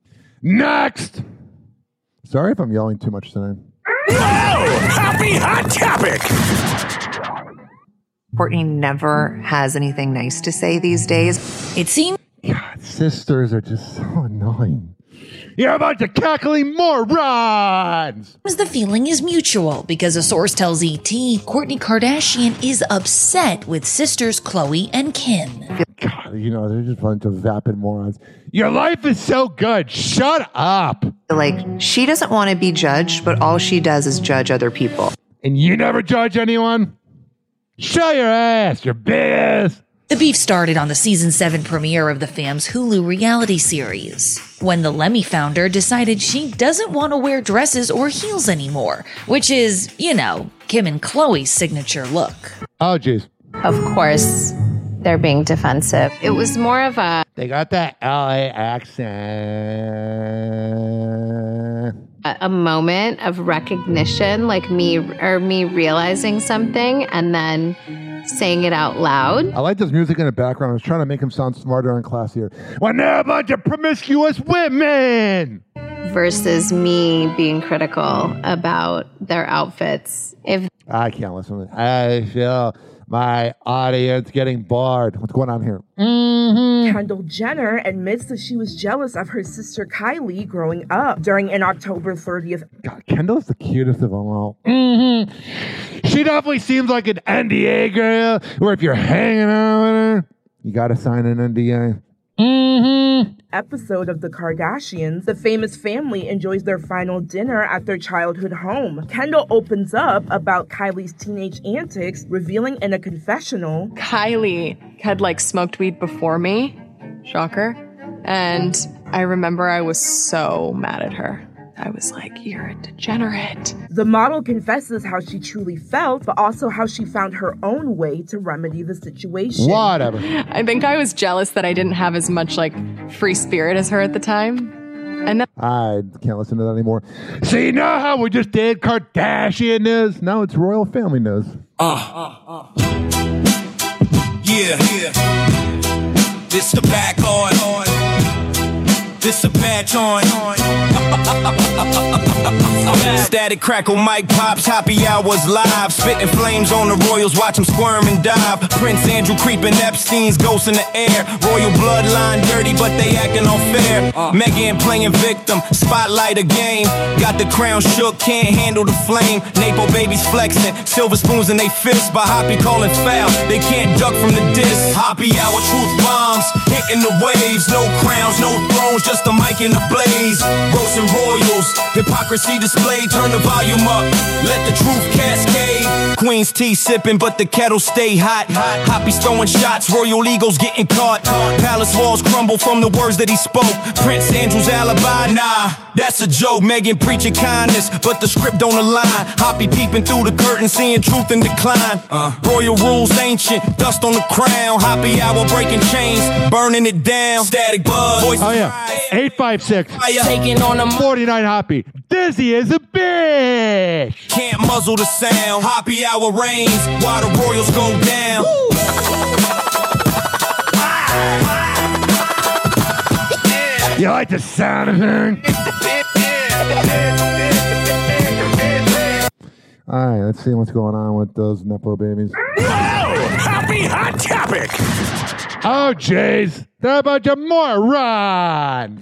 Next! Sorry if I'm yelling too much tonight. Oh, happy hot topic! Kourtney never has anything nice to say these days. It seems... God, sisters are just so annoying. You're a bunch of cackling morons! The feeling is mutual because a source tells E T Kourtney Kardashian is upset with sisters Khloe and Kim. God, you know, they're just a bunch of vapid morons. Your life is so good. Shut up. Like, she doesn't want to be judged, but all she does is judge other people. And you never judge anyone? Show your ass, your big ass. The beef started on the season seven premiere of the fam's Hulu reality series, when the Lemme founder decided she doesn't want to wear dresses or heels anymore, which is, you know, Kim and Khloe's signature look. Oh, jeez. Of course, they're being defensive. It was more of a... They got that L A accent. A moment of recognition, like me or me realizing something and then saying it out loud. I like this music in the background. I was trying to make him sound smarter and classier. When they're a bunch of promiscuous women! Versus me being critical about their outfits. If I can't listen. I feel my audience getting bored. What's going on here? Mm-hmm. Kendall Jenner admits that she was jealous of her sister Kylie growing up during an October thirtieth. God, Kendall's the cutest of them all. Mm-hmm. She definitely seems like an N D A girl, where if you're hanging out with her, you gotta sign an N D A. Mm-hmm. Episode of The Kardashians, the famous family enjoys their final dinner at their childhood home. Kendall opens up about Kylie's teenage antics, revealing in a confessional, Kylie had like smoked weed before me, shocker, and I remember I was so mad at her. I was like, you're a degenerate. The model confesses how she truly felt, but also how she found her own way to remedy the situation. Whatever. I think I was jealous that I didn't have as much like free spirit as her at the time. And then I can't listen to that anymore. So you know how we just did Kardashian news? Now it's royal family news. Uh, uh, uh. Yeah, yeah. This the back on, on. This a badge on. Static crackle, mic pops, happy hours live. Spitting flames on the Royals, watch them squirm and dive. Prince Andrew creeping Epstein's ghost in the air. Royal bloodline dirty, but they acting unfair. Uh. Meghan playing victim, spotlight a game. Got the crown shook, can't handle the flame. Napo babies flexing, silver spoons in they fists. By Hoppy calling foul, they can't duck from the disc. Hoppy hour truth bombs, hitting the waves. No crowns, no thrones, just a mic in the blaze. Roasting royals, Hypocrisy displayed, turn the volume up. Let the truth cascade. Queen's tea sipping, but the kettle stay hot. Hoppy's throwing shots, royal egos getting caught. Palace walls crumble from the words that he spoke. Prince Andrew's alibi, nah, that's a joke. Meghan preaching kindness, but the script don't align. Hoppy peeping through the curtain, seeing truth in decline. Uh, royal rules ancient, dust on the crown. Hoppy hour breaking chains, burning it down. Static buzz. Voices oh yeah, eight five six. Taking on a forty-nine Hoppy. Dizzy is a bitch. Can't muzzle the sound. Hoppy hour reigns while the royals go down. You like the sound of it? All right, let's see what's going on with those Nepo babies. Whoa! Happy Hot Topic! Oh, jeez. They're a bunch of morons.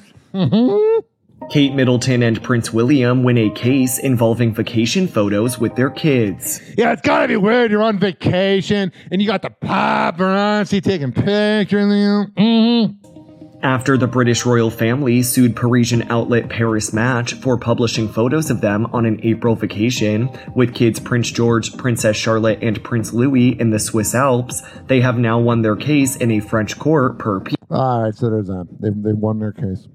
Kate Middleton and Prince William win a case involving vacation photos with their kids. Yeah, it's gotta be weird. You're on vacation and you got the paparazzi taking pictures of you. Mm-hmm. After the British royal family sued Parisian outlet Paris Match for publishing photos of them on an April vacation with kids Prince George, Princess Charlotte, and Prince Louis in the Swiss Alps, they have now won their case in a French court per P. All right, so there's that. They've, they've won their case.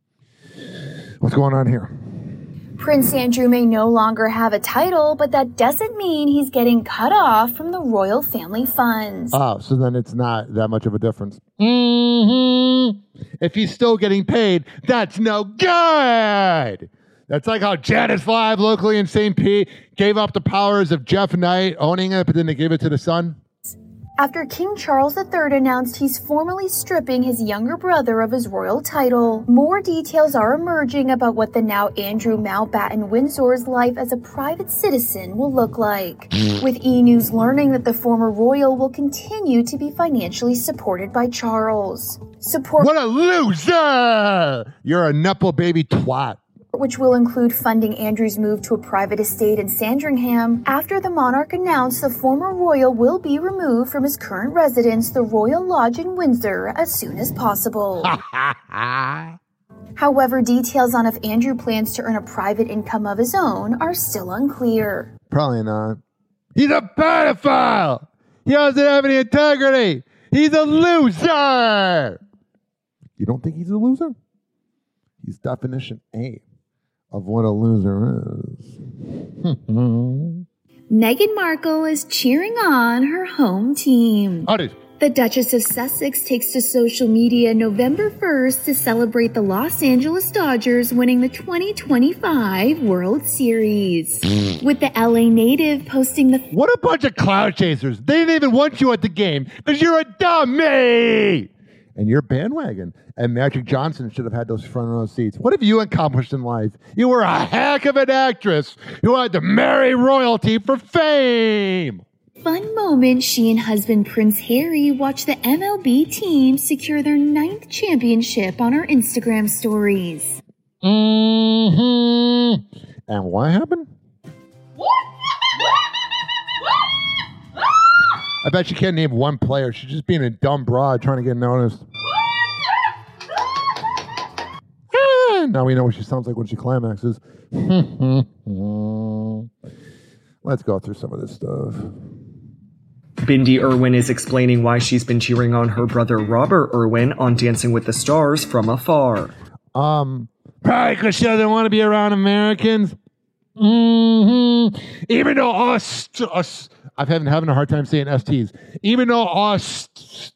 What's going on here? Prince Andrew may no longer have a title, but that doesn't mean he's getting cut off from the royal family funds. Oh, so then it's not that much of a difference. Mm-hmm. If he's still getting paid, that's no good. That's like how Janice Live locally in Saint Pete gave up the powers of Jeff Knight owning it, but then they gave it to the son. After King Charles the Third announced he's formally stripping his younger brother of his royal title, more details are emerging about what the now Andrew Mountbatten Windsor's life as a private citizen will look like. With E! News learning that the former royal will continue to be financially supported by Charles. Support- what a loser! You're a Nepo baby twat. Which will include funding Andrew's move to a private estate in Sandringham after the monarch announced the former royal will be removed from his current residence, the Royal Lodge in Windsor, as soon as possible. However, details on if Andrew plans to earn a private income of his own are still unclear. Probably not. He's a pedophile! He doesn't have any integrity! He's a loser! You don't think he's a loser? He's definition A of what a loser is. Meghan Markle is cheering on her home team. Oh, dude. The Duchess of Sussex takes to social media November first to celebrate the Los Angeles Dodgers winning the twenty twenty-five World Series. With the L A native posting the... What a bunch of cloud chasers. They didn't even want you at the game because you're a dummy. And you're bandwagon. And Magic Johnson should have had those front row seats. What have you accomplished in life? You were a heck of an actress who had to marry royalty for fame. Fun moment, she and husband Prince Harry watched the M L B team secure their ninth championship on our Instagram stories. Mm-hmm. And what happened? I bet you can't name one player. She's just being a dumb broad trying to get noticed. Now we know what she sounds like when she climaxes. Let's go through some of this stuff. Bindi Irwin is explaining why she's been cheering on her brother Robert Irwin on Dancing with the Stars from afar. Um, probably because she doesn't want to be around Americans. Mm-hmm. Even though us, us, I've been having a hard time saying S Ts. Even though us,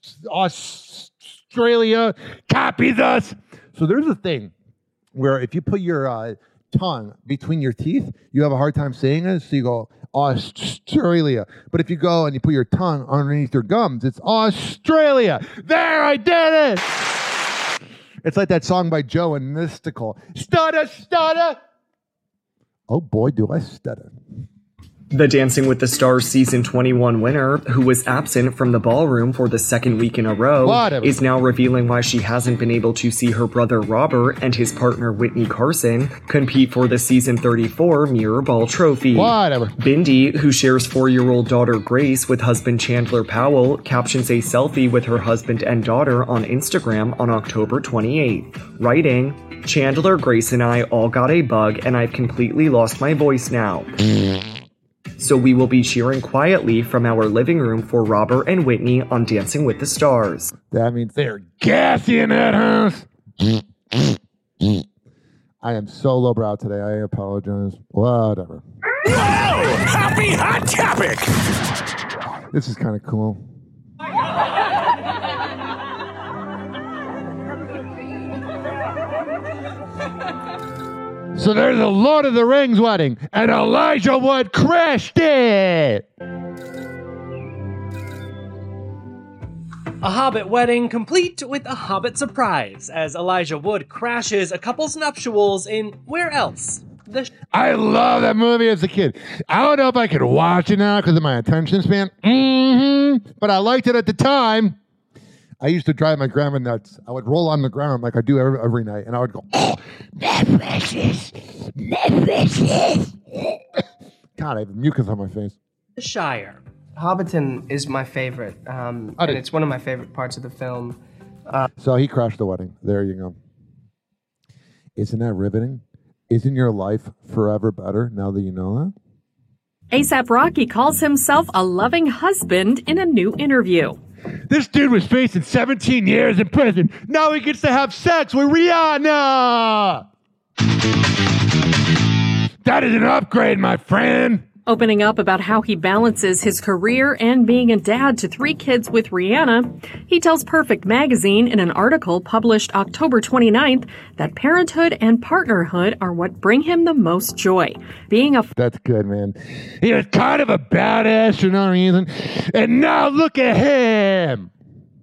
Australia copies us. So there's a thing where if you put your uh, tongue between your teeth, you have a hard time saying it. So you go Australia. But if you go and you put your tongue underneath your gums, it's Australia. There, I did it. It's like that song by Joe and Mystical. Stutter, stutter. Oh boy, do I stutter. The Dancing with the Stars season twenty-one winner, who was absent from the ballroom for the second week in a row, Whatever. is now revealing why she hasn't been able to see her brother Robert and his partner Whitney Carson compete for the season thirty-four Mirror Ball Trophy. Whatever. Bindi, who shares four-year-old daughter Grace with husband Chandler Powell, captions a selfie with her husband and daughter on Instagram on October twenty-eighth, writing, "Chandler, Grace, and I all got a bug and I've completely lost my voice now. So we will be cheering quietly from our living room for Robert and Whitney on Dancing with the Stars." That means they're gassy in that house. I am so lowbrow today. I apologize. Whatever. Whoa! Happy Hot Topic! This is kind of cool. So there's a Lord of the Rings wedding, and Elijah Wood crashed it! A Hobbit wedding complete with a Hobbit surprise, as Elijah Wood crashes a couple's nuptials in where else? The sh- I love that movie as a kid. I don't know if I could watch it now because of my attention span. Mm-hmm. But I liked it at the time. I used to drive my grandma nuts. I would roll on the ground like I do every, every night, and I would go, "Oh, my precious, my precious." God, I have mucus on my face. The Shire. Hobbiton is my favorite, um, and it's one of my favorite parts of the film. Uh, so he crashed the wedding. There you go. Isn't that riveting? Isn't your life forever better now that you know that? A$AP Rocky calls himself a loving husband in a new interview. This dude was facing seventeen years in prison. Now he gets to have sex with Rihanna. That is an upgrade, my friend. Opening up about how he balances his career and being a dad to three kids with Rihanna, he tells Perfect Magazine in an article published October twenty-ninth that parenthood and partnerhood are what bring him the most joy. Being a... That's good, man. He was kind of a badass for no reason, and now look at him.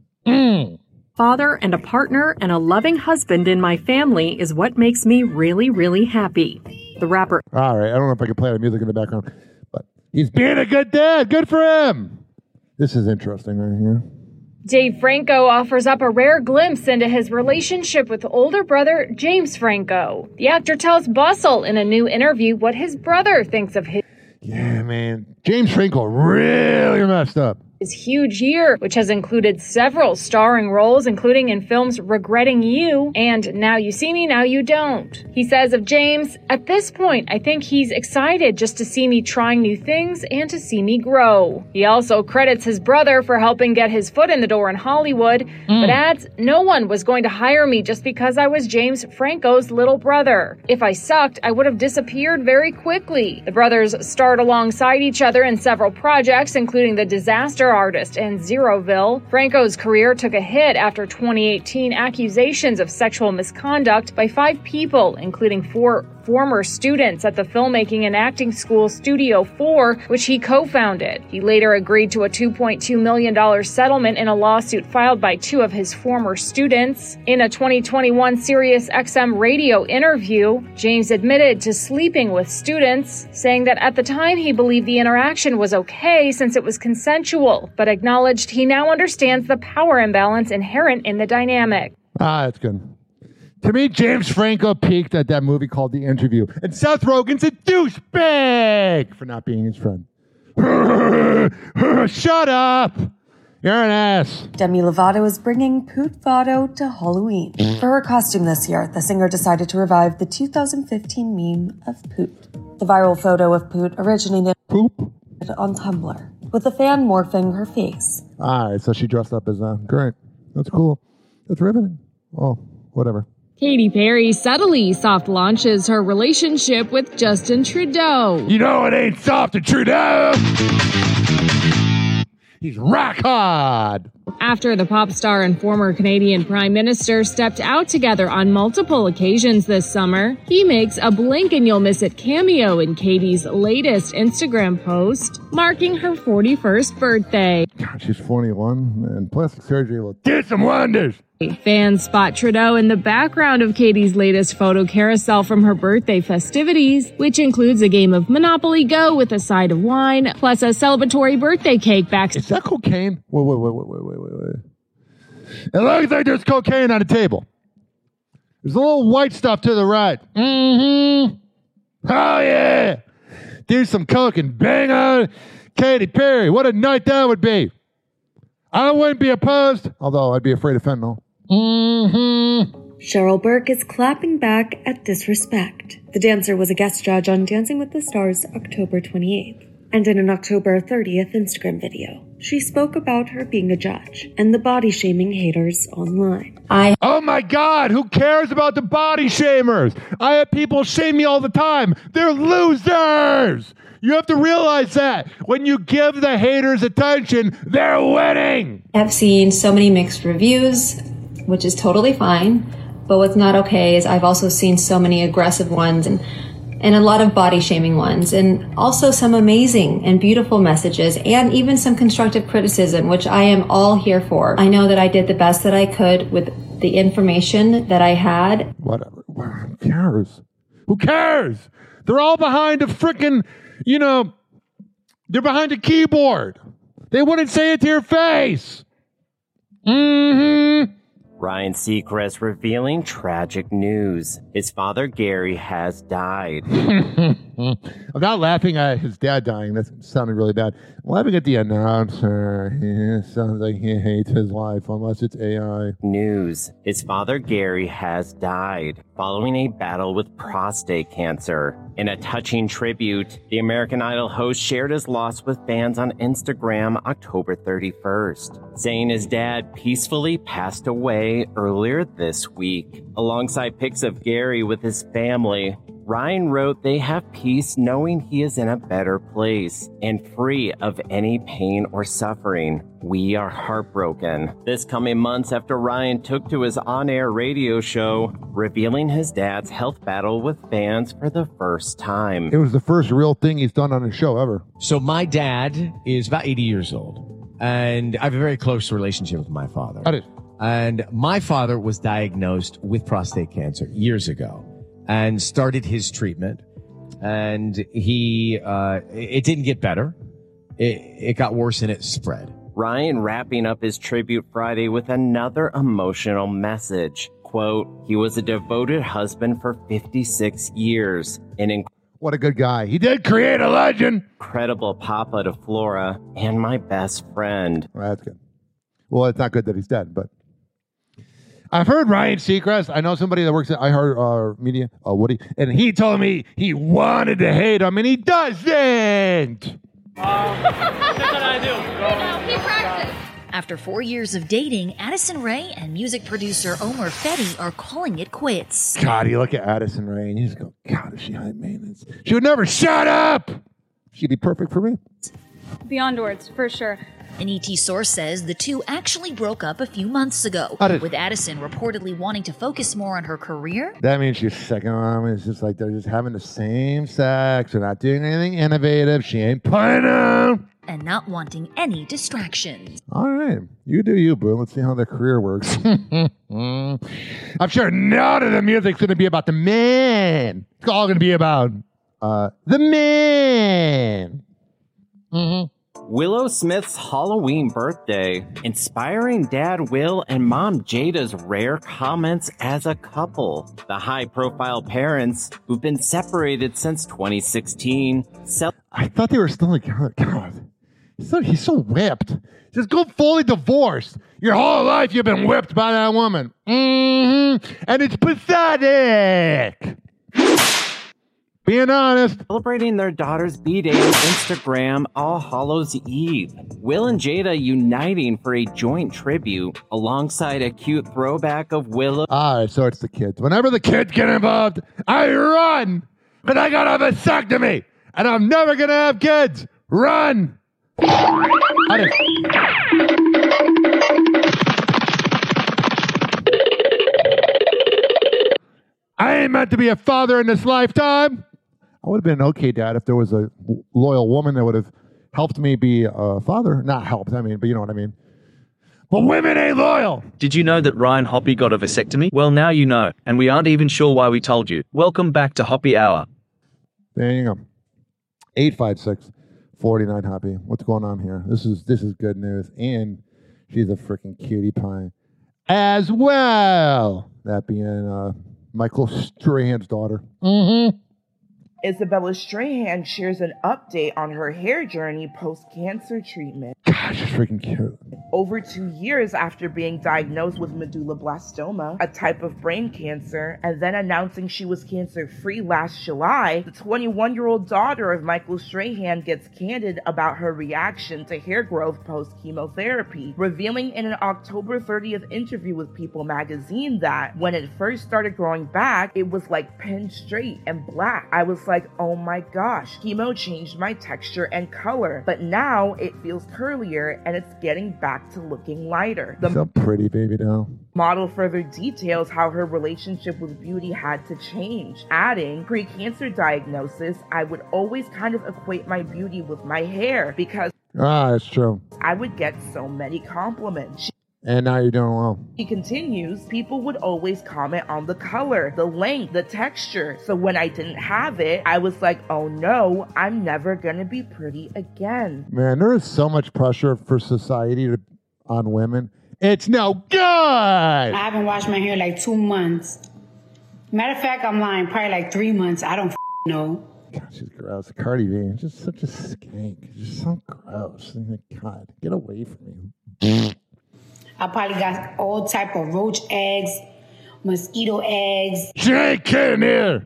Mm. Father and a partner and a loving husband in my family is what makes me really, really happy. The rapper... All right, I don't know if I can play the music in the background, but he's being a good dad. Good for him. This is interesting right here. Dave Franco offers up a rare glimpse into his relationship with older brother James Franco. The actor tells Bustle in a new interview what his brother thinks of his... Yeah, man. James Franco really messed up. His huge year, which has included several starring roles, including in films Regretting You and Now You See Me, Now You Don't. He says of James, "At this point, I think he's excited just to see me trying new things and to see me grow." He also credits his brother for helping get his foot in the door in Hollywood, mm. but adds, "No one was going to hire me just because I was James Franco's little brother. If I sucked, I would have disappeared very quickly." The brothers starred alongside each other in several projects, including The Disaster Artist and Zeroville. Franco's career took a hit after twenty eighteen accusations of sexual misconduct by five people, including four former students at the filmmaking and acting school Studio four, which he co-founded. He later agreed to a two point two million dollars settlement in a lawsuit filed by two of his former students. In a twenty twenty-one Sirius X M radio interview, James admitted to sleeping with students, saying that at the time he believed the interaction was okay since it was consensual, but acknowledged he now understands the power imbalance inherent in the dynamic. Ah, that's good. To me, James Franco peaked at that movie called The Interview, and Seth Rogen's a douchebag for not being his friend. Shut up! You're an ass. Demi Lovato is bringing Poot Votto to Halloween. For her costume this year, the singer decided to revive the two thousand fifteen meme of Poot. The viral photo of Poot originated Poop? on Tumblr, with the fan morphing her face. All right, so she dressed up as that. Great. That's cool. That's riveting. Oh, whatever. Katy Perry subtly soft launches her relationship with Justin Trudeau. You know it ain't soft to Trudeau. He's rock hard. After the pop star and former Canadian Prime Minister stepped out together on multiple occasions this summer, he makes a blink and you'll miss it cameo in Katie's latest Instagram post, marking her forty-first birthday. God, she's forty-one, and plastic surgery will do some wonders. Fans spot Trudeau in the background of Katie's latest photo carousel from her birthday festivities, which includes a game of Monopoly Go with a side of wine, plus a celebratory birthday cake back. Is that cocaine? Wait, wait, wait, wait, wait, wait, wait, wait. It looks like there's cocaine on the table. There's a little white stuff to the right. Mm-hmm. Oh, yeah. Do some coke and bang on Katy Perry. What a night that would be. I wouldn't be opposed, although I'd be afraid of fentanyl. Mm-hmm. Cheryl Burke is clapping back at disrespect. The dancer was a guest judge on Dancing with the Stars October twenty-eighth. And in an October thirtieth Instagram video, she spoke about her being a judge and the body-shaming haters online. I Oh my God, who cares about the body shamers? I have people shame me all the time. They're losers. You have to realize that. When you give the haters attention, they're winning. I've seen so many mixed reviews, which is totally fine. But what's not okay is I've also seen so many aggressive ones and and a lot of body shaming ones, and also some amazing and beautiful messages, and even some constructive criticism, which I am all here for. I know that I did the best that I could with the information that I had. Whatever. Who cares? Who cares? They're all behind a freaking, you know, they're behind a keyboard. They wouldn't say it to your face. Mm-hmm. Ryan Seacrest revealing tragic news. His father, Gary, has died. I'm not laughing at his dad dying. That sounded really bad. I'm laughing at the announcer. He sounds like he hates his life, unless it's A I. News. His father, Gary, has died following a battle with prostate cancer. In a touching tribute, the American Idol host shared his loss with fans on Instagram October thirty-first, saying his dad peacefully passed away earlier this week. Alongside pics of Gary with his family, Ryan wrote they have peace knowing he is in a better place and free of any pain or suffering. We are heartbroken. This coming months after Ryan took to his on-air radio show, revealing his dad's health battle with fans for the first time. It was the first real thing he's done on his show ever. So my dad is about eighty years old, and I have a very close relationship with my father. I did. And my father was diagnosed with prostate cancer years ago and started his treatment. And he, uh, it didn't get better. It, it got worse and it spread. Ryan wrapping up his tribute Friday with another emotional message. Quote, he was a devoted husband for fifty-six years. An inc- What a good guy. He did create a legend. Incredible papa to Flora and my best friend. Well, that's good. Well, it's not good that he's dead, but I've heard Ryan Seacrest. I know somebody that works at iHeart uh, Media, uh, Woody, and he told me he wanted to hate him, and he doesn't. Um, what can I do? He practiced. After four years of dating, Addison Rae and music producer Omer Fedi are calling it quits. God, you look at Addison Rae, and you just go, God, is she high maintenance? She would never shut up. She'd be perfect for me. Beyond words, for sure. An E T source says the two actually broke up a few months ago, with Addison reportedly wanting to focus more on her career. That means she's second on him. It's just like they're just having the same sex. They're not doing anything innovative. She ain't playing them. And not wanting any distractions. All right. You do you, boo. Let's see how their career works. I'm sure none of the music's going to be about the man. It's all going to be about uh, the man. Mm-hmm. Willow Smith's Halloween birthday, inspiring dad Will and mom Jada's rare comments as a couple. The high-profile parents, who've been separated since twenty sixteen. Sell- I thought they were still like, God, he's so, he's so whipped. Just go fully divorced. Your whole life you've been whipped by that woman. Mm-hmm. And it's pathetic. Being honest. Celebrating their daughter's B-Day on Instagram, All Hallows Eve. Will and Jada uniting for a joint tribute alongside a cute throwback of Willow. All right, so it's the kids. Whenever the kids get involved, I run. But I got a vasectomy. And I'm never going to have kids. Run. I just... I ain't meant to be a father in this lifetime. I would have been an okay dad if there was a loyal woman that would have helped me be a father. Not helped, I mean, but you know what I mean. But women ain't loyal. Did you know that Ryan Hoppy got a vasectomy? Well, now you know, and we aren't even sure why we told you. Welcome back to Hoppy Hour. There you go. eight five six, four nine Hoppy. What's going on here? This is this is good news. And she's a freaking cutie pie as well. That being uh, Michael Strahan's daughter. Mm-hmm. Isabella Strahan shares an update on her hair journey post-cancer treatment. God, she's freaking cute. Over two years after being diagnosed with medulloblastoma, a type of brain cancer, and then announcing she was cancer-free last July, the twenty-one-year-old daughter of Michael Strahan gets candid about her reaction to hair growth post-chemotherapy, revealing in an October thirtieth interview with People magazine that when it first started growing back, it was like pinned straight and black. I was like, oh my gosh, chemo changed my texture and color, but now it feels curlier and it's getting back to looking lighter. The so pretty, baby doll. Model further details how her relationship with beauty had to change, adding, pre-cancer diagnosis, I would always kind of equate my beauty with my hair because ah, it's true. I would get so many compliments. She And now you're doing well. He continues, people would always comment on the color, the length, the texture. So when I didn't have it, I was like, oh no, I'm never gonna be pretty again. Man, there is so much pressure for society to, on women. It's no good! I haven't washed my hair like two months. Matter of fact, I'm lying, probably like three months. I don't f- know. God, she's gross. Cardi B, just such a skank. Just so gross. God, get away from me. I probably got all type of roach eggs, mosquito eggs. She ain't kidding here.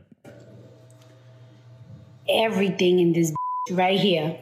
Everything in this right here.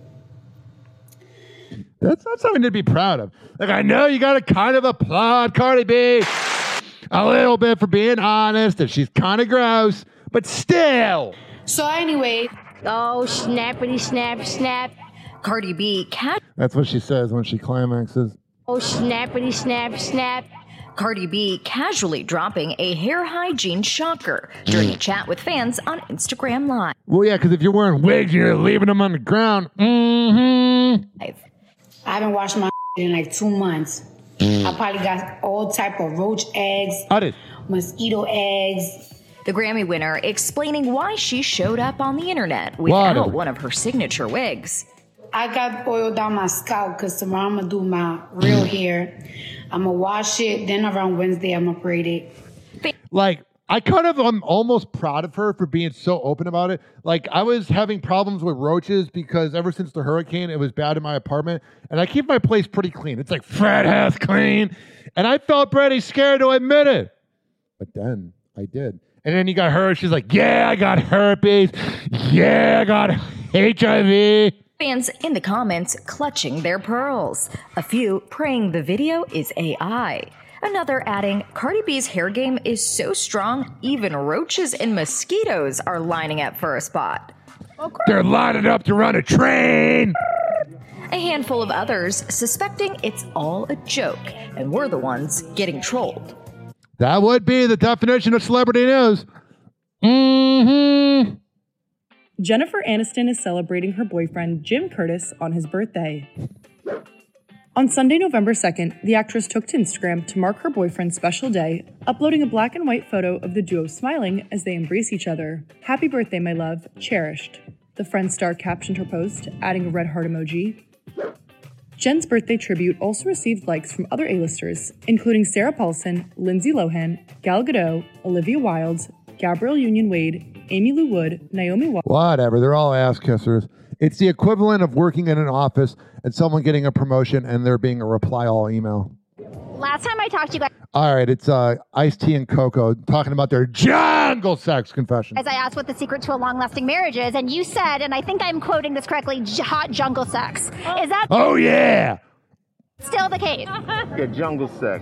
That's not something to be proud of. Like, I know you got to kind of applaud Cardi B a little bit for being honest, that she's kind of gross, but still. So anyway. Oh, snappity snap snap. Cardi B cat. That's what she says when she climaxes. Oh, snappity snap snap. Cardi B casually dropping a hair hygiene shocker during a chat with fans on Instagram Live. Well, yeah, because if you're wearing wigs, you're leaving them on the ground. Mm-hmm. I haven't washed my in like two months. I probably got all type of roach eggs, How mosquito eggs. The Grammy winner explaining why she showed up on the internet without one of her signature wigs. I got oil down my scalp because tomorrow I'm going to do my real hair. I'm going to wash it. Then around Wednesday, I'm going to braid it. Like, I kind of am almost proud of her for being so open about it. Like, I was having problems with roaches because ever since the hurricane, it was bad in my apartment. And I keep my place pretty clean. It's like frat house clean. And I felt pretty scared to admit it. But then I did. And then you got her. She's like, yeah, I got herpes. Yeah, I got H I V. Fans in the comments clutching their pearls. A few praying the video is A I. Another adding, Cardi B's hair game is so strong, even roaches and mosquitoes are lining up for a spot. They're lining up to run a train. A handful of others suspecting it's all a joke, and we're the ones getting trolled. That would be the definition of celebrity news. Mm-hmm. Jennifer Aniston is celebrating her boyfriend, Jim Curtis, on his birthday. On Sunday, November second, the actress took to Instagram to mark her boyfriend's special day, uploading a black and white photo of the duo smiling as they embrace each other. Happy birthday, my love, cherished. The Friends star captioned her post, adding a red heart emoji. Jen's birthday tribute also received likes from other A-listers, including Sarah Paulson, Lindsay Lohan, Gal Gadot, Olivia Wilde, Gabrielle Union-Wade, Amy Lou Wood, Naomi Watts. Whatever, they're all ass kissers. It's the equivalent of working in an office and someone getting a promotion and there being a reply all email. Last time I talked to you guys, All right, it's uh, Ice-T and Coco talking about their jungle sex confession. as I asked what the secret to a long-lasting marriage is, and you said, and I think I'm quoting this correctly, j- hot jungle sex. Is that Oh, yeah. still the case? Yeah, jungle sex.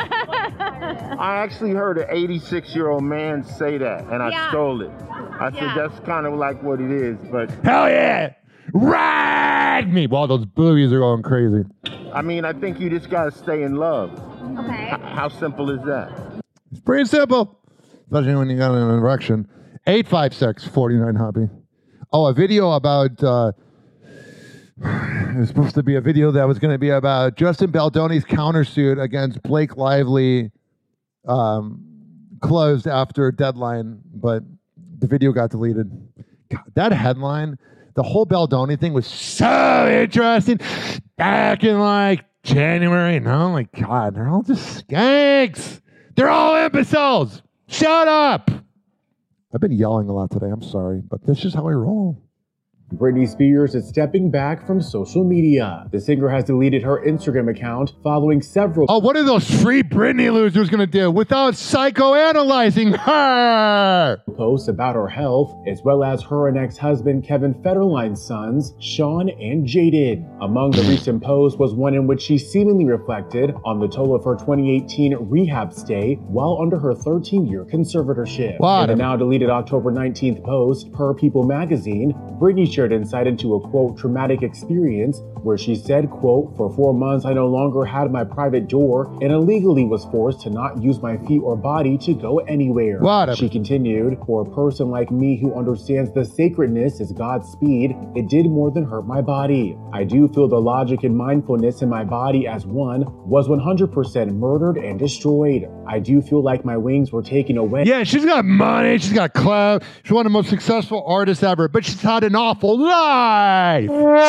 I actually heard an eighty-six-year-old man say that, and I Yeah. stole it. I said, Yeah. that's kind of like what it is, but... Hell yeah! Ride me! While those boobies are going crazy. I mean, I think you just got to stay in love. Okay. H- how simple is that? It's pretty simple, especially when you got an erection. eight five six, four nine Hobby. Oh, a video about uh, It was supposed to be a video that was going to be about Justin Baldoni's countersuit against Blake Lively, um, closed after a deadline, but the video got deleted. God, that headline, the whole Baldoni thing was so interesting. Back in like January, and oh my God, they're all just skanks. They're all imbeciles. Shut up. I've been yelling a lot today. I'm sorry, but this is how I roll. Britney Spears is stepping back from social media. The singer has deleted her Instagram account following several... Oh, what are those free Britney losers going to do without psychoanalyzing her? ...posts about her health, as well as her and ex-husband Kevin Federline's sons, Sean and Jaden. Among the recent posts was one in which she seemingly reflected on the toll of her twenty eighteen rehab stay while under her thirteen-year conservatorship. What? In the now deleted October nineteenth post, per People magazine, Britney shared insight into a, quote, traumatic experience where she said, quote, for four months I no longer had my private door and illegally was forced to not use my feet or body to go anywhere. What? She continued, for a person like me who understands the sacredness is God's speed, it did more than hurt my body. I do feel the logic and mindfulness in my body as one was one hundred percent murdered and destroyed. I do feel like my wings were taken away. Yeah, she's got money, she's got clout, she's one of the most successful artists ever, but she's had an awful life.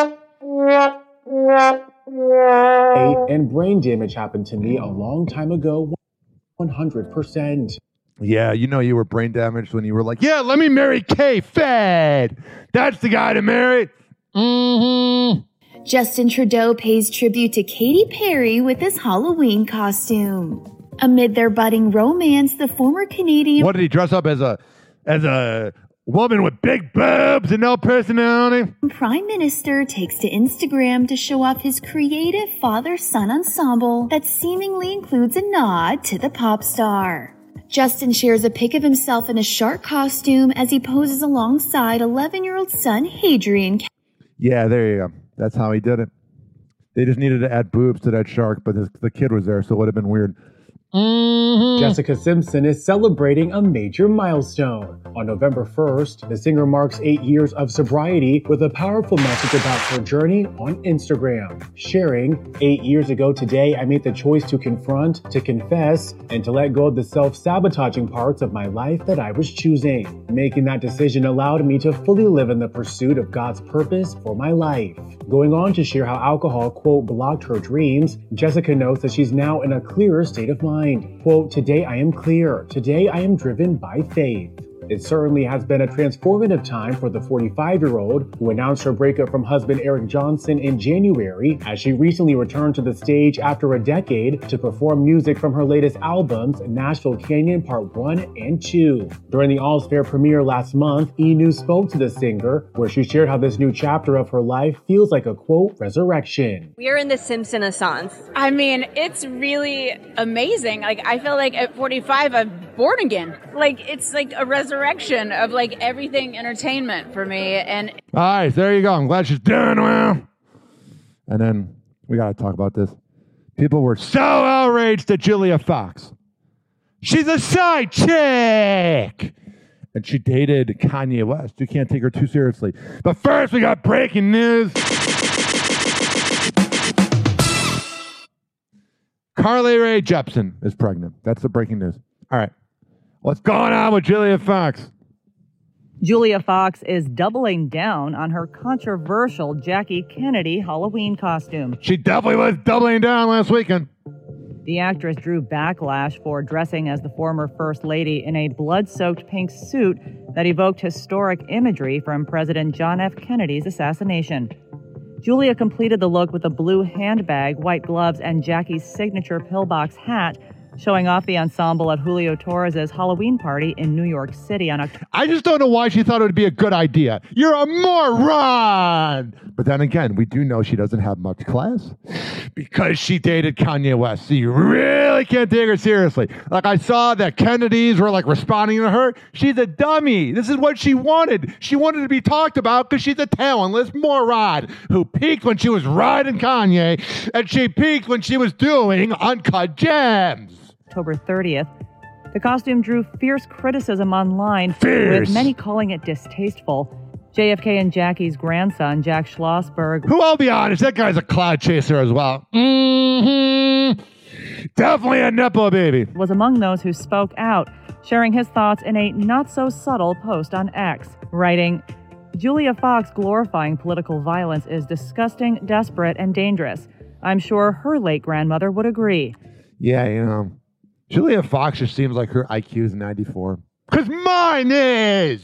And brain damage happened to me a long time ago, one hundred percent. Yeah, you know you were brain damaged when you were like, yeah, let me marry K-Fed. That's the guy to marry. Mm-hmm. Justin Trudeau pays tribute to Katy Perry with his Halloween costume. Amid their budding romance, the former Canadian... What did he dress up as a as a woman with big boobs and no personality? Prime Minister takes to Instagram to show off his creative father-son ensemble that seemingly includes a nod to the pop star. Justin shares a pic of himself in a shark costume as he poses alongside eleven-year-old son Hadrian. Yeah, there you go. That's how he did it. They just needed to add boobs to that shark, but his, the kid was there, so it would have been weird. Mm-hmm. Jessica Simpson is celebrating a major milestone. On November first, the singer marks eight years of sobriety with a powerful message about her journey on Instagram, sharing, eight years ago today, I made the choice to confront, to confess, and to let go of the self-sabotaging parts of my life that I was choosing. Making that decision allowed me to fully live in the pursuit of God's purpose for my life. Going on to share how alcohol, quote, blocked her dreams, Jessica notes that she's now in a clearer state of mind. Quote, today I am clear. Today I am driven by faith. It certainly has been a transformative time for the forty-five-year-old who announced her breakup from husband Eric Johnson in January, as she recently returned to the stage after a decade to perform music from her latest albums, Nashville Canyon Part one and two. During the Allsfair premiere last month, E! News spoke to the singer, where she shared how this new chapter of her life feels like a, quote, resurrection. We are in the Simpson-assance. I mean, it's really amazing. Like, I feel like at forty-five, I'm born again. Like, it's like a resurrection of like everything entertainment for me. And all right, there you go. I'm glad she's doing well. And then we got to talk about this. People were so outraged at Julia Fox. She's a side chick. And she dated Kanye West. You can't take her too seriously. But first, we got breaking news. Carly Rae Jepsen is pregnant. That's the breaking news. All right. What's going on with Julia Fox? Julia Fox is doubling down on her controversial Jackie Kennedy Halloween costume. She definitely was doubling down last weekend. The actress drew backlash for dressing as the former First Lady in a blood-soaked pink suit that evoked historic imagery from President John F. Kennedy's assassination. Julia completed the look with a blue handbag, white gloves, and Jackie's signature pillbox hat, showing off the ensemble at Julio Torres' Halloween party in New York City on October. I just don't know why she thought it would be a good idea. You're a moron! But then again, we do know she doesn't have much class because she dated Kanye West. So you really can't take her seriously. Like, I saw that Kennedys were like responding to her. She's a dummy. This is what she wanted. She wanted to be talked about because she's a talentless moron who peaked when she was riding Kanye, and she peaked when she was doing Uncut Gems. October thirtieth. The costume drew fierce criticism online, fierce. with many calling it distasteful. J F K and Jackie's grandson, Jack Schlossberg, who I'll be honest, that guy's a cloud chaser as well. Mm-hmm. Definitely a Nepo baby. Was among those who spoke out, sharing his thoughts in a not-so-subtle post on X, writing, Julia Fox glorifying political violence is disgusting, desperate, and dangerous. I'm sure her late grandmother would agree. Yeah, you know, Julia Fox just seems like her I Q is ninety-four. Because mine is!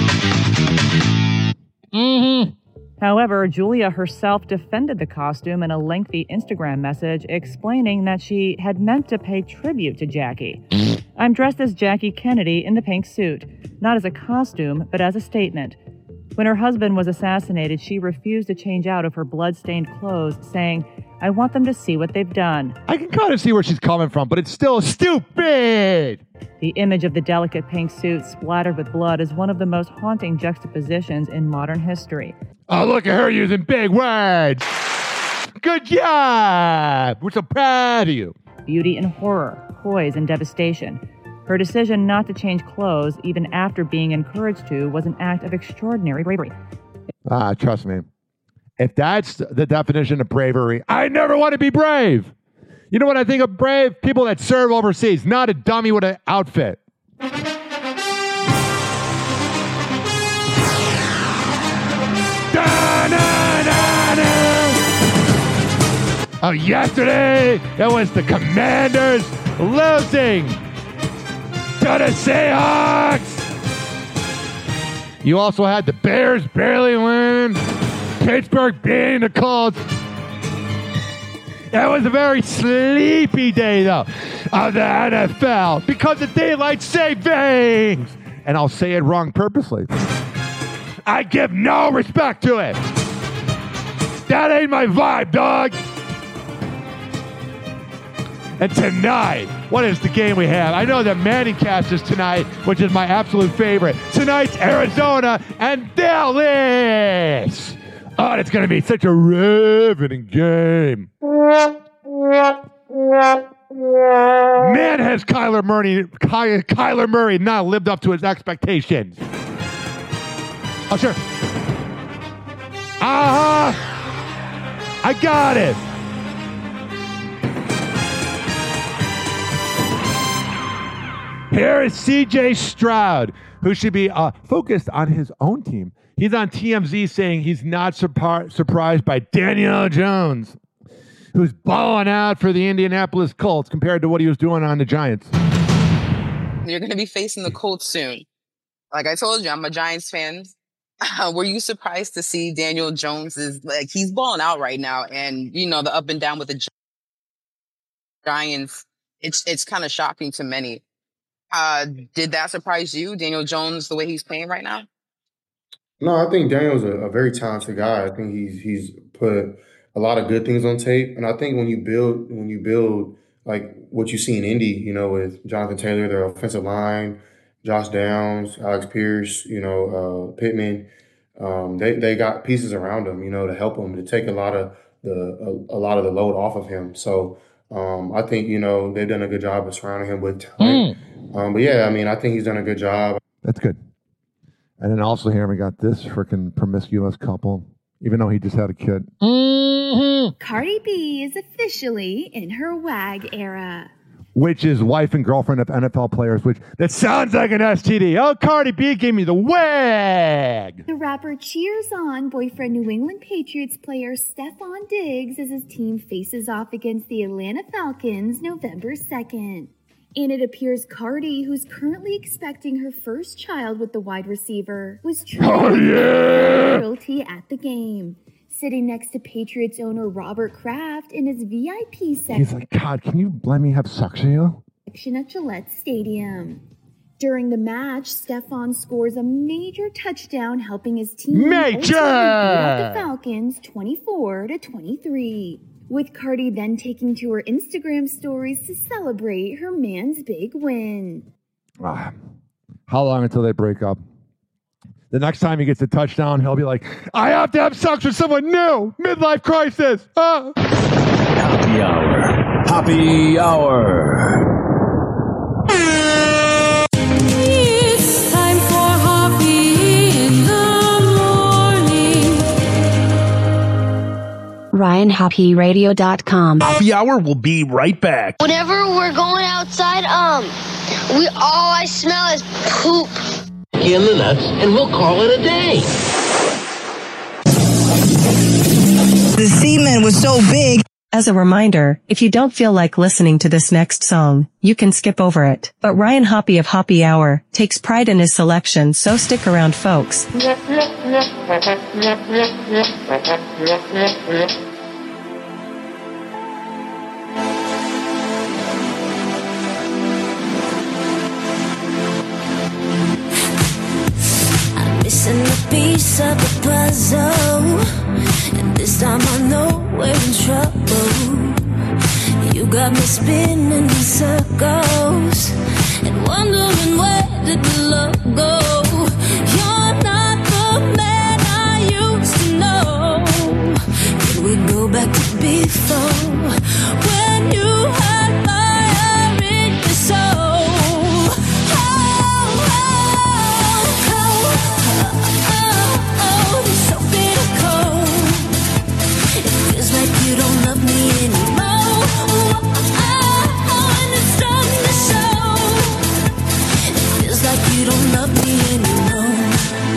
Mm-hmm. However, Julia herself defended the costume in a lengthy Instagram message explaining that she had meant to pay tribute to Jackie. I'm dressed as Jackie Kennedy in the pink suit, not as a costume, but as a statement. When her husband was assassinated, she refused to change out of her blood-stained clothes, saying, I want them to see what they've done. I can kind of see where she's coming from, but it's still stupid! The image of the delicate pink suit splattered with blood is one of the most haunting juxtapositions in modern history. Oh, look at her using big words! Good job! We're so proud of you! Beauty and horror, poise and devastation. Her decision not to change clothes, even after being encouraged to, was an act of extraordinary bravery. Ah, trust me. If that's the definition of bravery, I never want to be brave. You know what I think of brave? People that serve overseas, not a dummy with an outfit. Oh, yesterday, it was the Commanders losing to the Seahawks. You also had the Bears barely win. Pittsburgh beating the Colts. That was a very sleepy day, though, of the N F L because of daylight savings. And I'll say it wrong purposely. I give no respect to it. That ain't my vibe, dog. And tonight, what is the game we have? I know that Manningcast is tonight, which is my absolute favorite. Tonight's Arizona and Dallas. Oh, it's going to be such a riveting game. Man, has Kyler Murray, Ky- Kyler Murray not lived up to his expectations. Oh, sure. Uh-huh. I got it. Here is C J Stroud, who should be uh, focused on his own team. He's on T M Z saying he's not surpri- surprised by Daniel Jones, who's balling out for the Indianapolis Colts compared to what he was doing on the Giants. You're going to be facing the Colts soon. Like I told you, I'm a Giants fan. Uh, were you surprised to see Daniel Jones is like he's balling out right now, and you know the up and down with the Giants? It's it's kind of shocking to many. Uh, did that surprise you, Daniel Jones, the way he's playing right now? No, I think Daniel's a, a very talented guy. I think he's he's put a lot of good things on tape, and I think when you build when you build like what you see in Indy, you know, with Jonathan Taylor, their offensive line, Josh Downs, Alex Pierce, you know, uh, Pittman, um, they they got pieces around him, you know, to help him to take a lot of the a, a lot of the load off of him. So um, I think you know they've done a good job of surrounding him with talent. Mm. Um, but yeah, I mean, I think he's done a good job. That's good. And then also here we got this freaking promiscuous couple, even though he just had a kid. Mm-hmm. Cardi B is officially in her WAG era. Which is wife and girlfriend of N F L players, which that sounds like an S T D. Oh, Cardi B gave me the WAG. The rapper cheers on boyfriend New England Patriots player Stephon Diggs as his team faces off against the Atlanta Falcons November second. And it appears Cardi, who's currently expecting her first child with the wide receiver, was treated oh, yeah. with royalty at the game, sitting next to Patriots owner Robert Kraft in his V I P section. He's like, God, can you let me have sex with you? At Gillette Stadium. During the match, Stephon scores a major touchdown, helping his team major! beat out the Falcons twenty-four to twenty-three. With Cardi then taking to her Instagram stories to celebrate her man's big win. Ah, how long until they break up? The next time he gets a touchdown, he'll be like, I have to have sex with someone new. Midlife crisis. Ah. Happy hour. Happy hour. It's time for Happy in the Morning. Ryan Happy Radio dot com. Happy Hour will be right back. Whenever we're going outside, um, we all I smell is poop. In the nuts, and we'll call it a day. The semen was so big. As a reminder, if you don't feel like listening to this next song, you can skip over it. But Ryan Hoppy of Hoppy Hour takes pride in his selection, so stick around, folks. I'm missing a piece of the puzzle, and this time I know we're in trouble. You got me spinning in circles and wondering where did the love go. You're not the man I used to know. Can we go back to before, when you had fire in your soul? Oh, oh, oh, oh, oh, you're so bitter cold. It feels like you don't love me anymore. You don't love me anymore.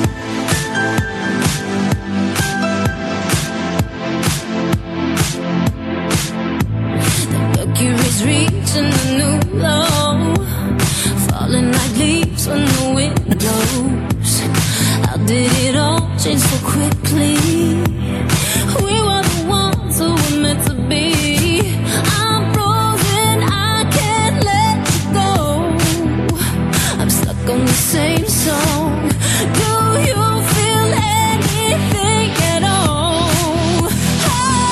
The mercury's reaching a new low, falling like leaves when the wind blows. How did it all change so quickly? We were the ones who were meant to be. I'm frozen, I can't let you go. I'm stuck on the same song. Do you feel anything at all? Oh,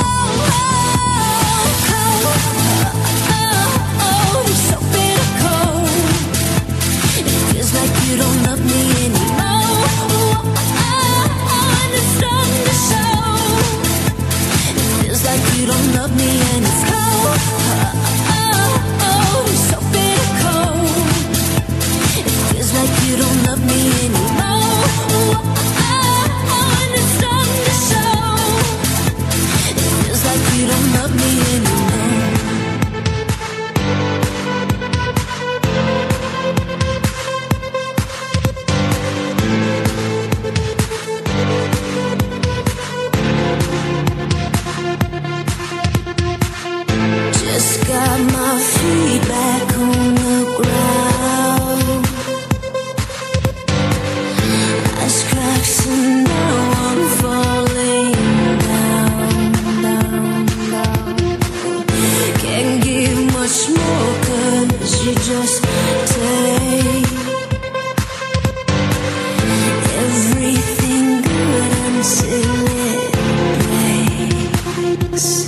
oh, oh, oh, oh, you're so bitter cold. It feels like you don't love me anymore. Oh, oh, oh, and it's starting to show. It feels like you don't love me and it's cold. Oh, oh, oh, you're so bitter cold. It feels like you don't love me anymore. Oh, oh, and it's starting to show. It feels like you don't love me anymore. Just got my feet back on the ground. Ice cracks and now I'm falling down, down, down. Can't give much more 'cause you just take everything good until it breaks.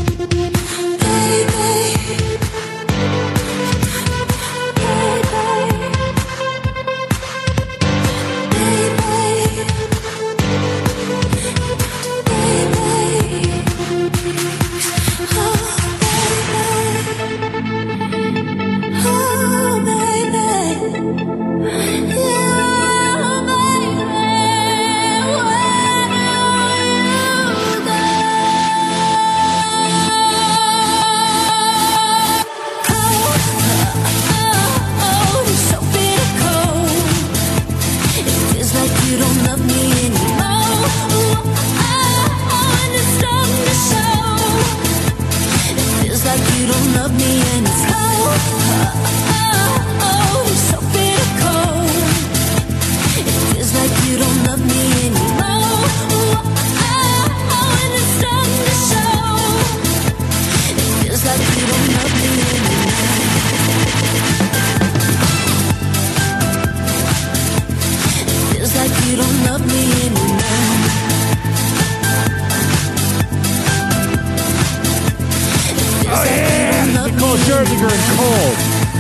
Scherzinger and Cold.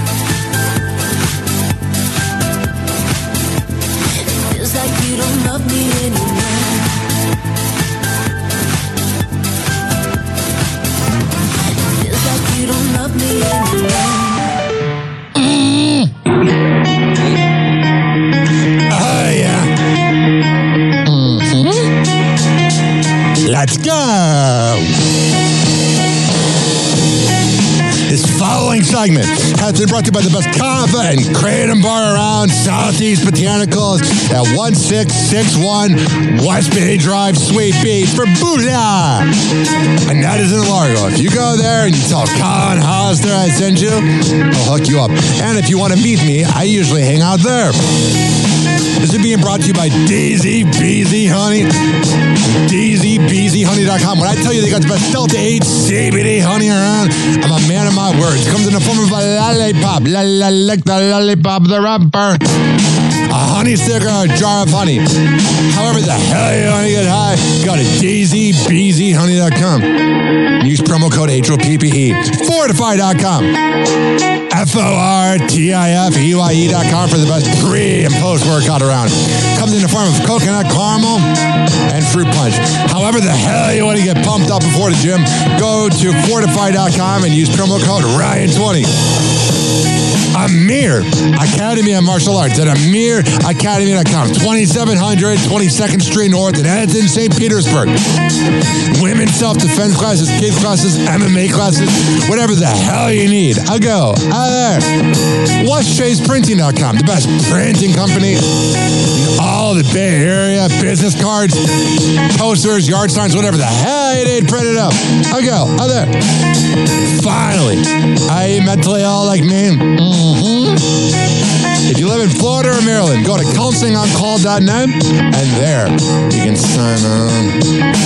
Feels like you don't love me anymore. Feels like you don't love me anymore. Oh yeah. Mm-hmm. Let's go. segment has been brought to you by the best kava and kratom bar around, Southeast Botanicals at one six six one West Bay Drive, Sweet Beach for Booyah. And that is in Largo. If you go there and you tell Colin Hollister I sent you, I'll hook you up. And if you want to meet me, I usually hang out there. This is being brought to you by Daisy Beezy Honey. Daisy Beezy Honey dot com. When I tell you they got the best Delta eight C B D honey around, I'm a man of my words. Comes in the form of a lollipop. La la lick the lollipop, the rubber. A honey stick or a jar of honey. However the hell you want to get high, go to Daisy Beezy Honey dot com. Use promo code H O P P E. Fortify dot com. F O R T I F E Y E dot com for the best pre and post workout around. Comes in the form of coconut caramel and fruit punch. However the hell you want to get pumped up before the gym, go to Fortify dot com and use promo code Ryan twenty. Amir Academy of Martial Arts at Amir Academy dot com. twenty-seven hundred twenty-second Street North in Edmonton, Saint Petersburg. Women's self-defense classes, kids classes, M M A classes, whatever the hell you need. I'll go. Out there. West Chase Printing dot com, the best printing company in all the Bay Area. Business cards, posters, yard signs, whatever the hell you need, print it up. I'll go. Out there. Finally, are you mentally ill like me? Mm-hmm. If you live in Florida or Maryland, go to counseling on call dot net and there you can sign on.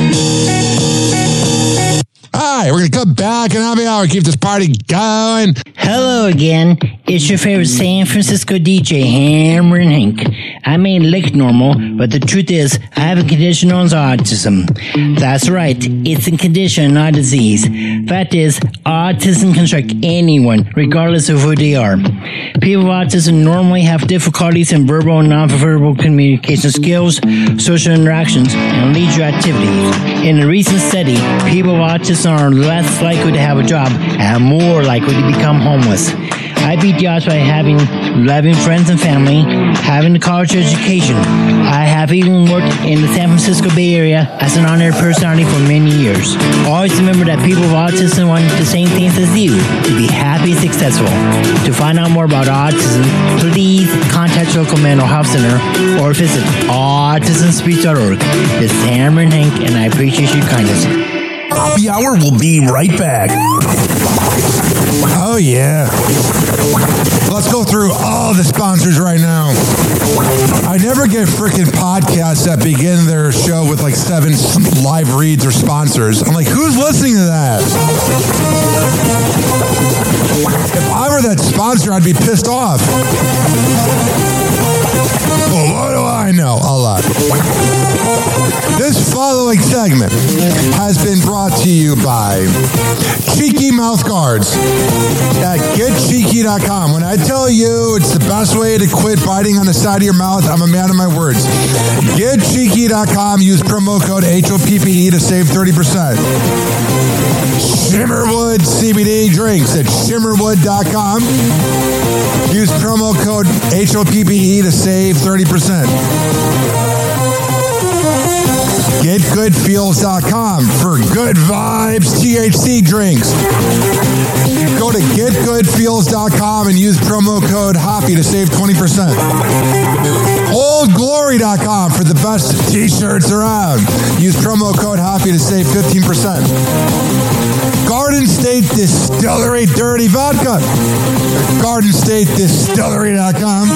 All right, we're going to come back and happy hour. Keep this party going. Hello again. It's your favorite San Francisco D J, Hammer and Hank. I may look normal, but the truth is, I have a condition known as autism. That's right. It's a condition, not a disease. Fact is, autism can strike anyone, regardless of who they are. People with autism normally have difficulties in verbal and non-verbal communication skills, social interactions, and leisure activities. In a recent study, people with autism are less likely to have a job and more likely to become homeless. I beat the odds by having loving friends and family, having a college education. I have even worked in the San Francisco Bay Area as an honored personality for many years. Always remember that people with autism want the same things as you, to be happy and successful. To find out more about autism, please contact your local mental health center or visit autism speech dot org. This is Hammer and Hank, and I appreciate your kindness. Happy Hour will be right back. Oh, yeah. Let's go through all the sponsors right now. I never get freaking podcasts that begin their show with like seven live reads or sponsors. I'm like, who's listening to that? If I were that sponsor, I'd be pissed off. Well, what do I know? A lot. This following segment has been brought to you by Cheeky Mouth Guards at get cheeky dot com. When I tell you it's the best way to quit biting on the side of your mouth, I'm a man of my words. get cheeky dot com. Use promo code H O P P E to save thirty percent. Shimmerwood C B D drinks at shimmerwood dot com. Use promo code H O P P E to save thirty percent. get good feels dot com for good vibes T H C drinks. Go to get good feels dot com and use promo code Hoppy to save twenty percent. old glory dot com for the best t-shirts around. Use promo code Hoppy to save fifteen percent. Garden State Distillery Dirty Vodka. garden state distillery dot com.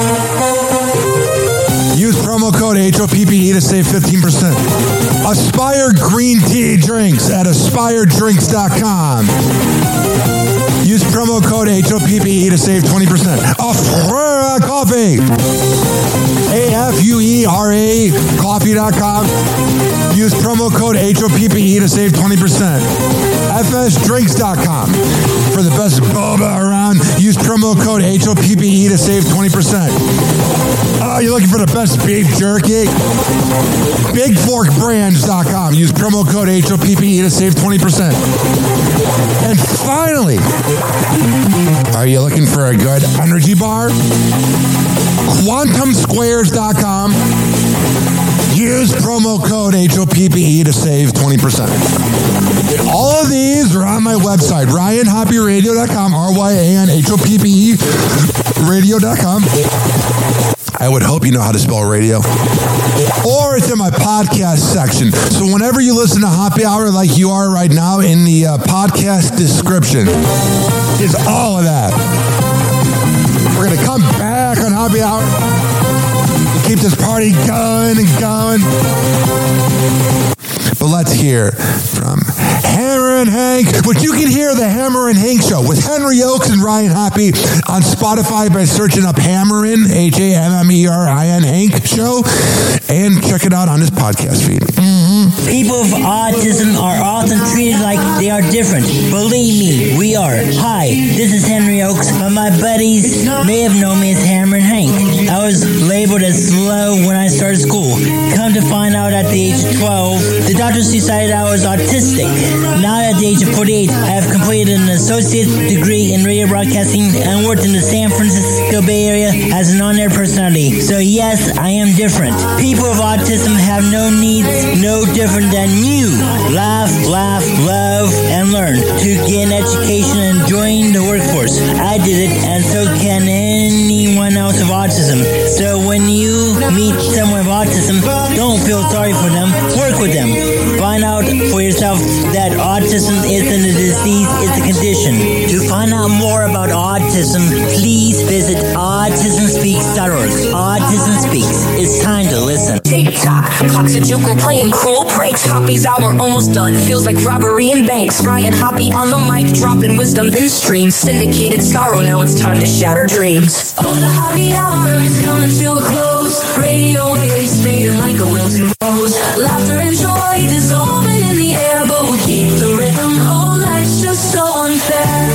Use promo code H O P P E to save fifteen percent. Aspire Green Tea Drinks at aspire drinks dot com. Use promo code H O P P E to save twenty percent. Afuera Coffee. A F U E R A coffee dot com. Use promo code H O P P E to save twenty percent. F S drinks dot com. For the best boba around, use promo code H O P P E to save twenty percent. Oh, you're looking for the best beef jerky? big fork brands dot com. Use promo code H O P P E to save twenty percent. And finally, are you looking for a good energy bar? quantum squares dot com. Use promo code H O P P E to save twenty percent. All of these are on my website, ryan hoppy radio dot com, R Y A N H O P P E radio dot com. I would hope you know how to spell radio. Or it's in my podcast section. So whenever you listen to Happy Hour like you are right now, in the uh, podcast description is all of that. We're going to come back on Happy Hour and keep this party going and going. But let's hear from Hammer and Hank, which you can hear the Hammer and Hank Show with Henry Oaks and Ryan Hoppy on Spotify by searching up Hammerin, H A M M E R I N Hank Show, and check it out on his podcast feed. Mm-hmm. People with autism are often treated like they are different. Believe me, we are. Hi, this is Henry Oaks, but my buddies may have known me as Hammer and Hank. I was labeled as slow when I started school. Come to find out at the age of twelve, the doctors decided I was autistic. Now at the age of forty-eight, I have completed an associate degree in radio broadcasting and worked in the San Francisco Bay Area as an on-air personality. So yes, I am different. People with autism have no needs, no different than you. Laugh, laugh, love, and learn to get an education and join the workforce. I did it, and so can anyone else with autism. So when you meet someone with autism, don't feel sorry for them. Work with them. Find out for yourself that autism isn't a disease, it's a condition. To find out more about autism, please visit autism speaks dot org. Autism Speaks. It's time to listen. TikTok, clocks a juke, we're playing cruel pranks. Hoppy's hour almost done. Feels like robbery in banks. Ryan Hoppy on the mic, dropping wisdom in streams. Syndicated sorrow, now it's time to shatter dreams. Oh, the Hoppy hour is coming to a close. Radio waves fading like a wilted rose. Laughter and joy dissolving in the air, but we'll keep the rhythm. Oh, life's just so unfair.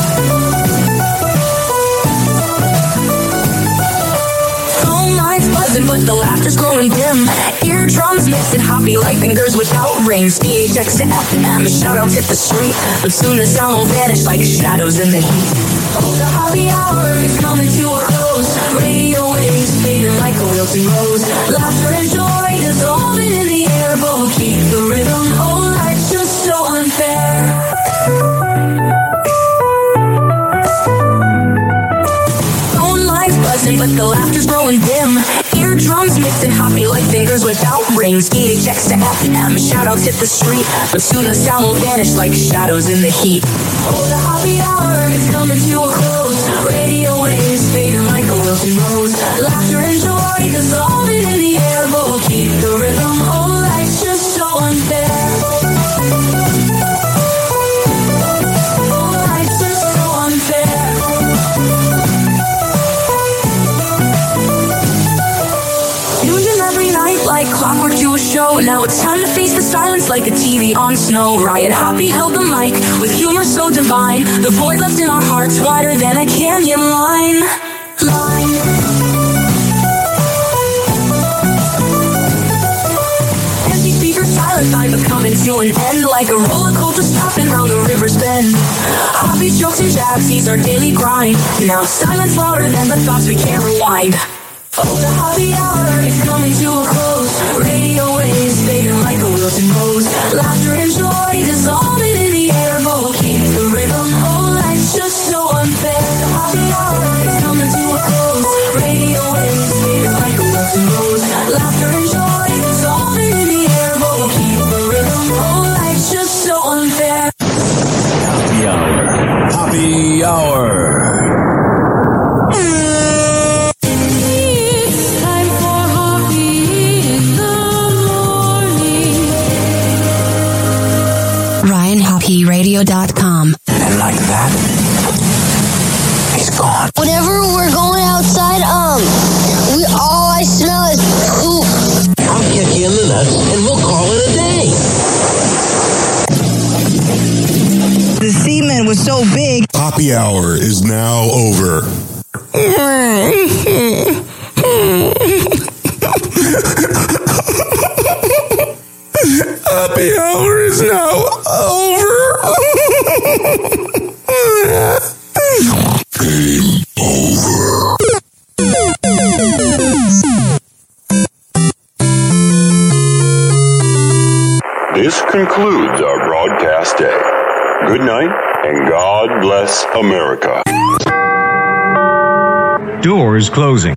Phone lines buzzing, but the laughter's growing dim. Eardrums mixing Hoppy like fingers without rings. D H X to F M, shoutouts hit the street, but soon the sound will vanish like shadows in the heat. Oh, the Hoppy hour is coming to a close. Radio waves fading like a wilted rose. Laughter and joy dissolving in the air, but we'll keep the rhythm. Oh, life's just so unfair. Phone lines buzzing, but the laughter's growing dim. Eardrums mixing Hoppy like fingers without rings. D H X to F M, shoutouts hit the street, but soon the sound will vanish like shadows in the heat. Oh, the Hoppy hour is coming to a close. Radio waves fading like a wilted rose. Laughter and joy dissolving in the air, but we'll keep the rhythm. Oh, life's just so unfair. Oh, life's just so unfair. Tune in every night like clockwork to a show. Now it's time to face the silence like a T V on snow. Ryan Hoppy held the mic with humor so divine. The void left in our hearts wider than a canyon line. Line. Empty speakers silent, I'm coming to an end like a roller coaster stopping round the river's bend. Hoppy jokes and jabs, he's our daily grind. Now silence louder than the thoughts we can't rewind. Oh, the Hoppy hour is coming to a close. Radio waves fading like a wilted rose. Laughter and joy dissolving in the air, but we'll keep the rhythm. Oh, life's just so unfair. The Hoppy hour is coming to a close. Radio waves fading like a wilted rose. Laughter and joy dissolving in the air, but we'll keep the rhythm. Oh, life's just so unfair. Happy hour. Happy hour. ryan hoppy radio dot com. And like that, he's gone. Whenever we're going outside, um, we all I smell is poop. I'll kick you in the nuts and we'll call it a day. The semen was so big. Happy hour is now over. Happy hour is now over. Game over. This concludes our broadcast day. Good night, and God bless America. Doors closing.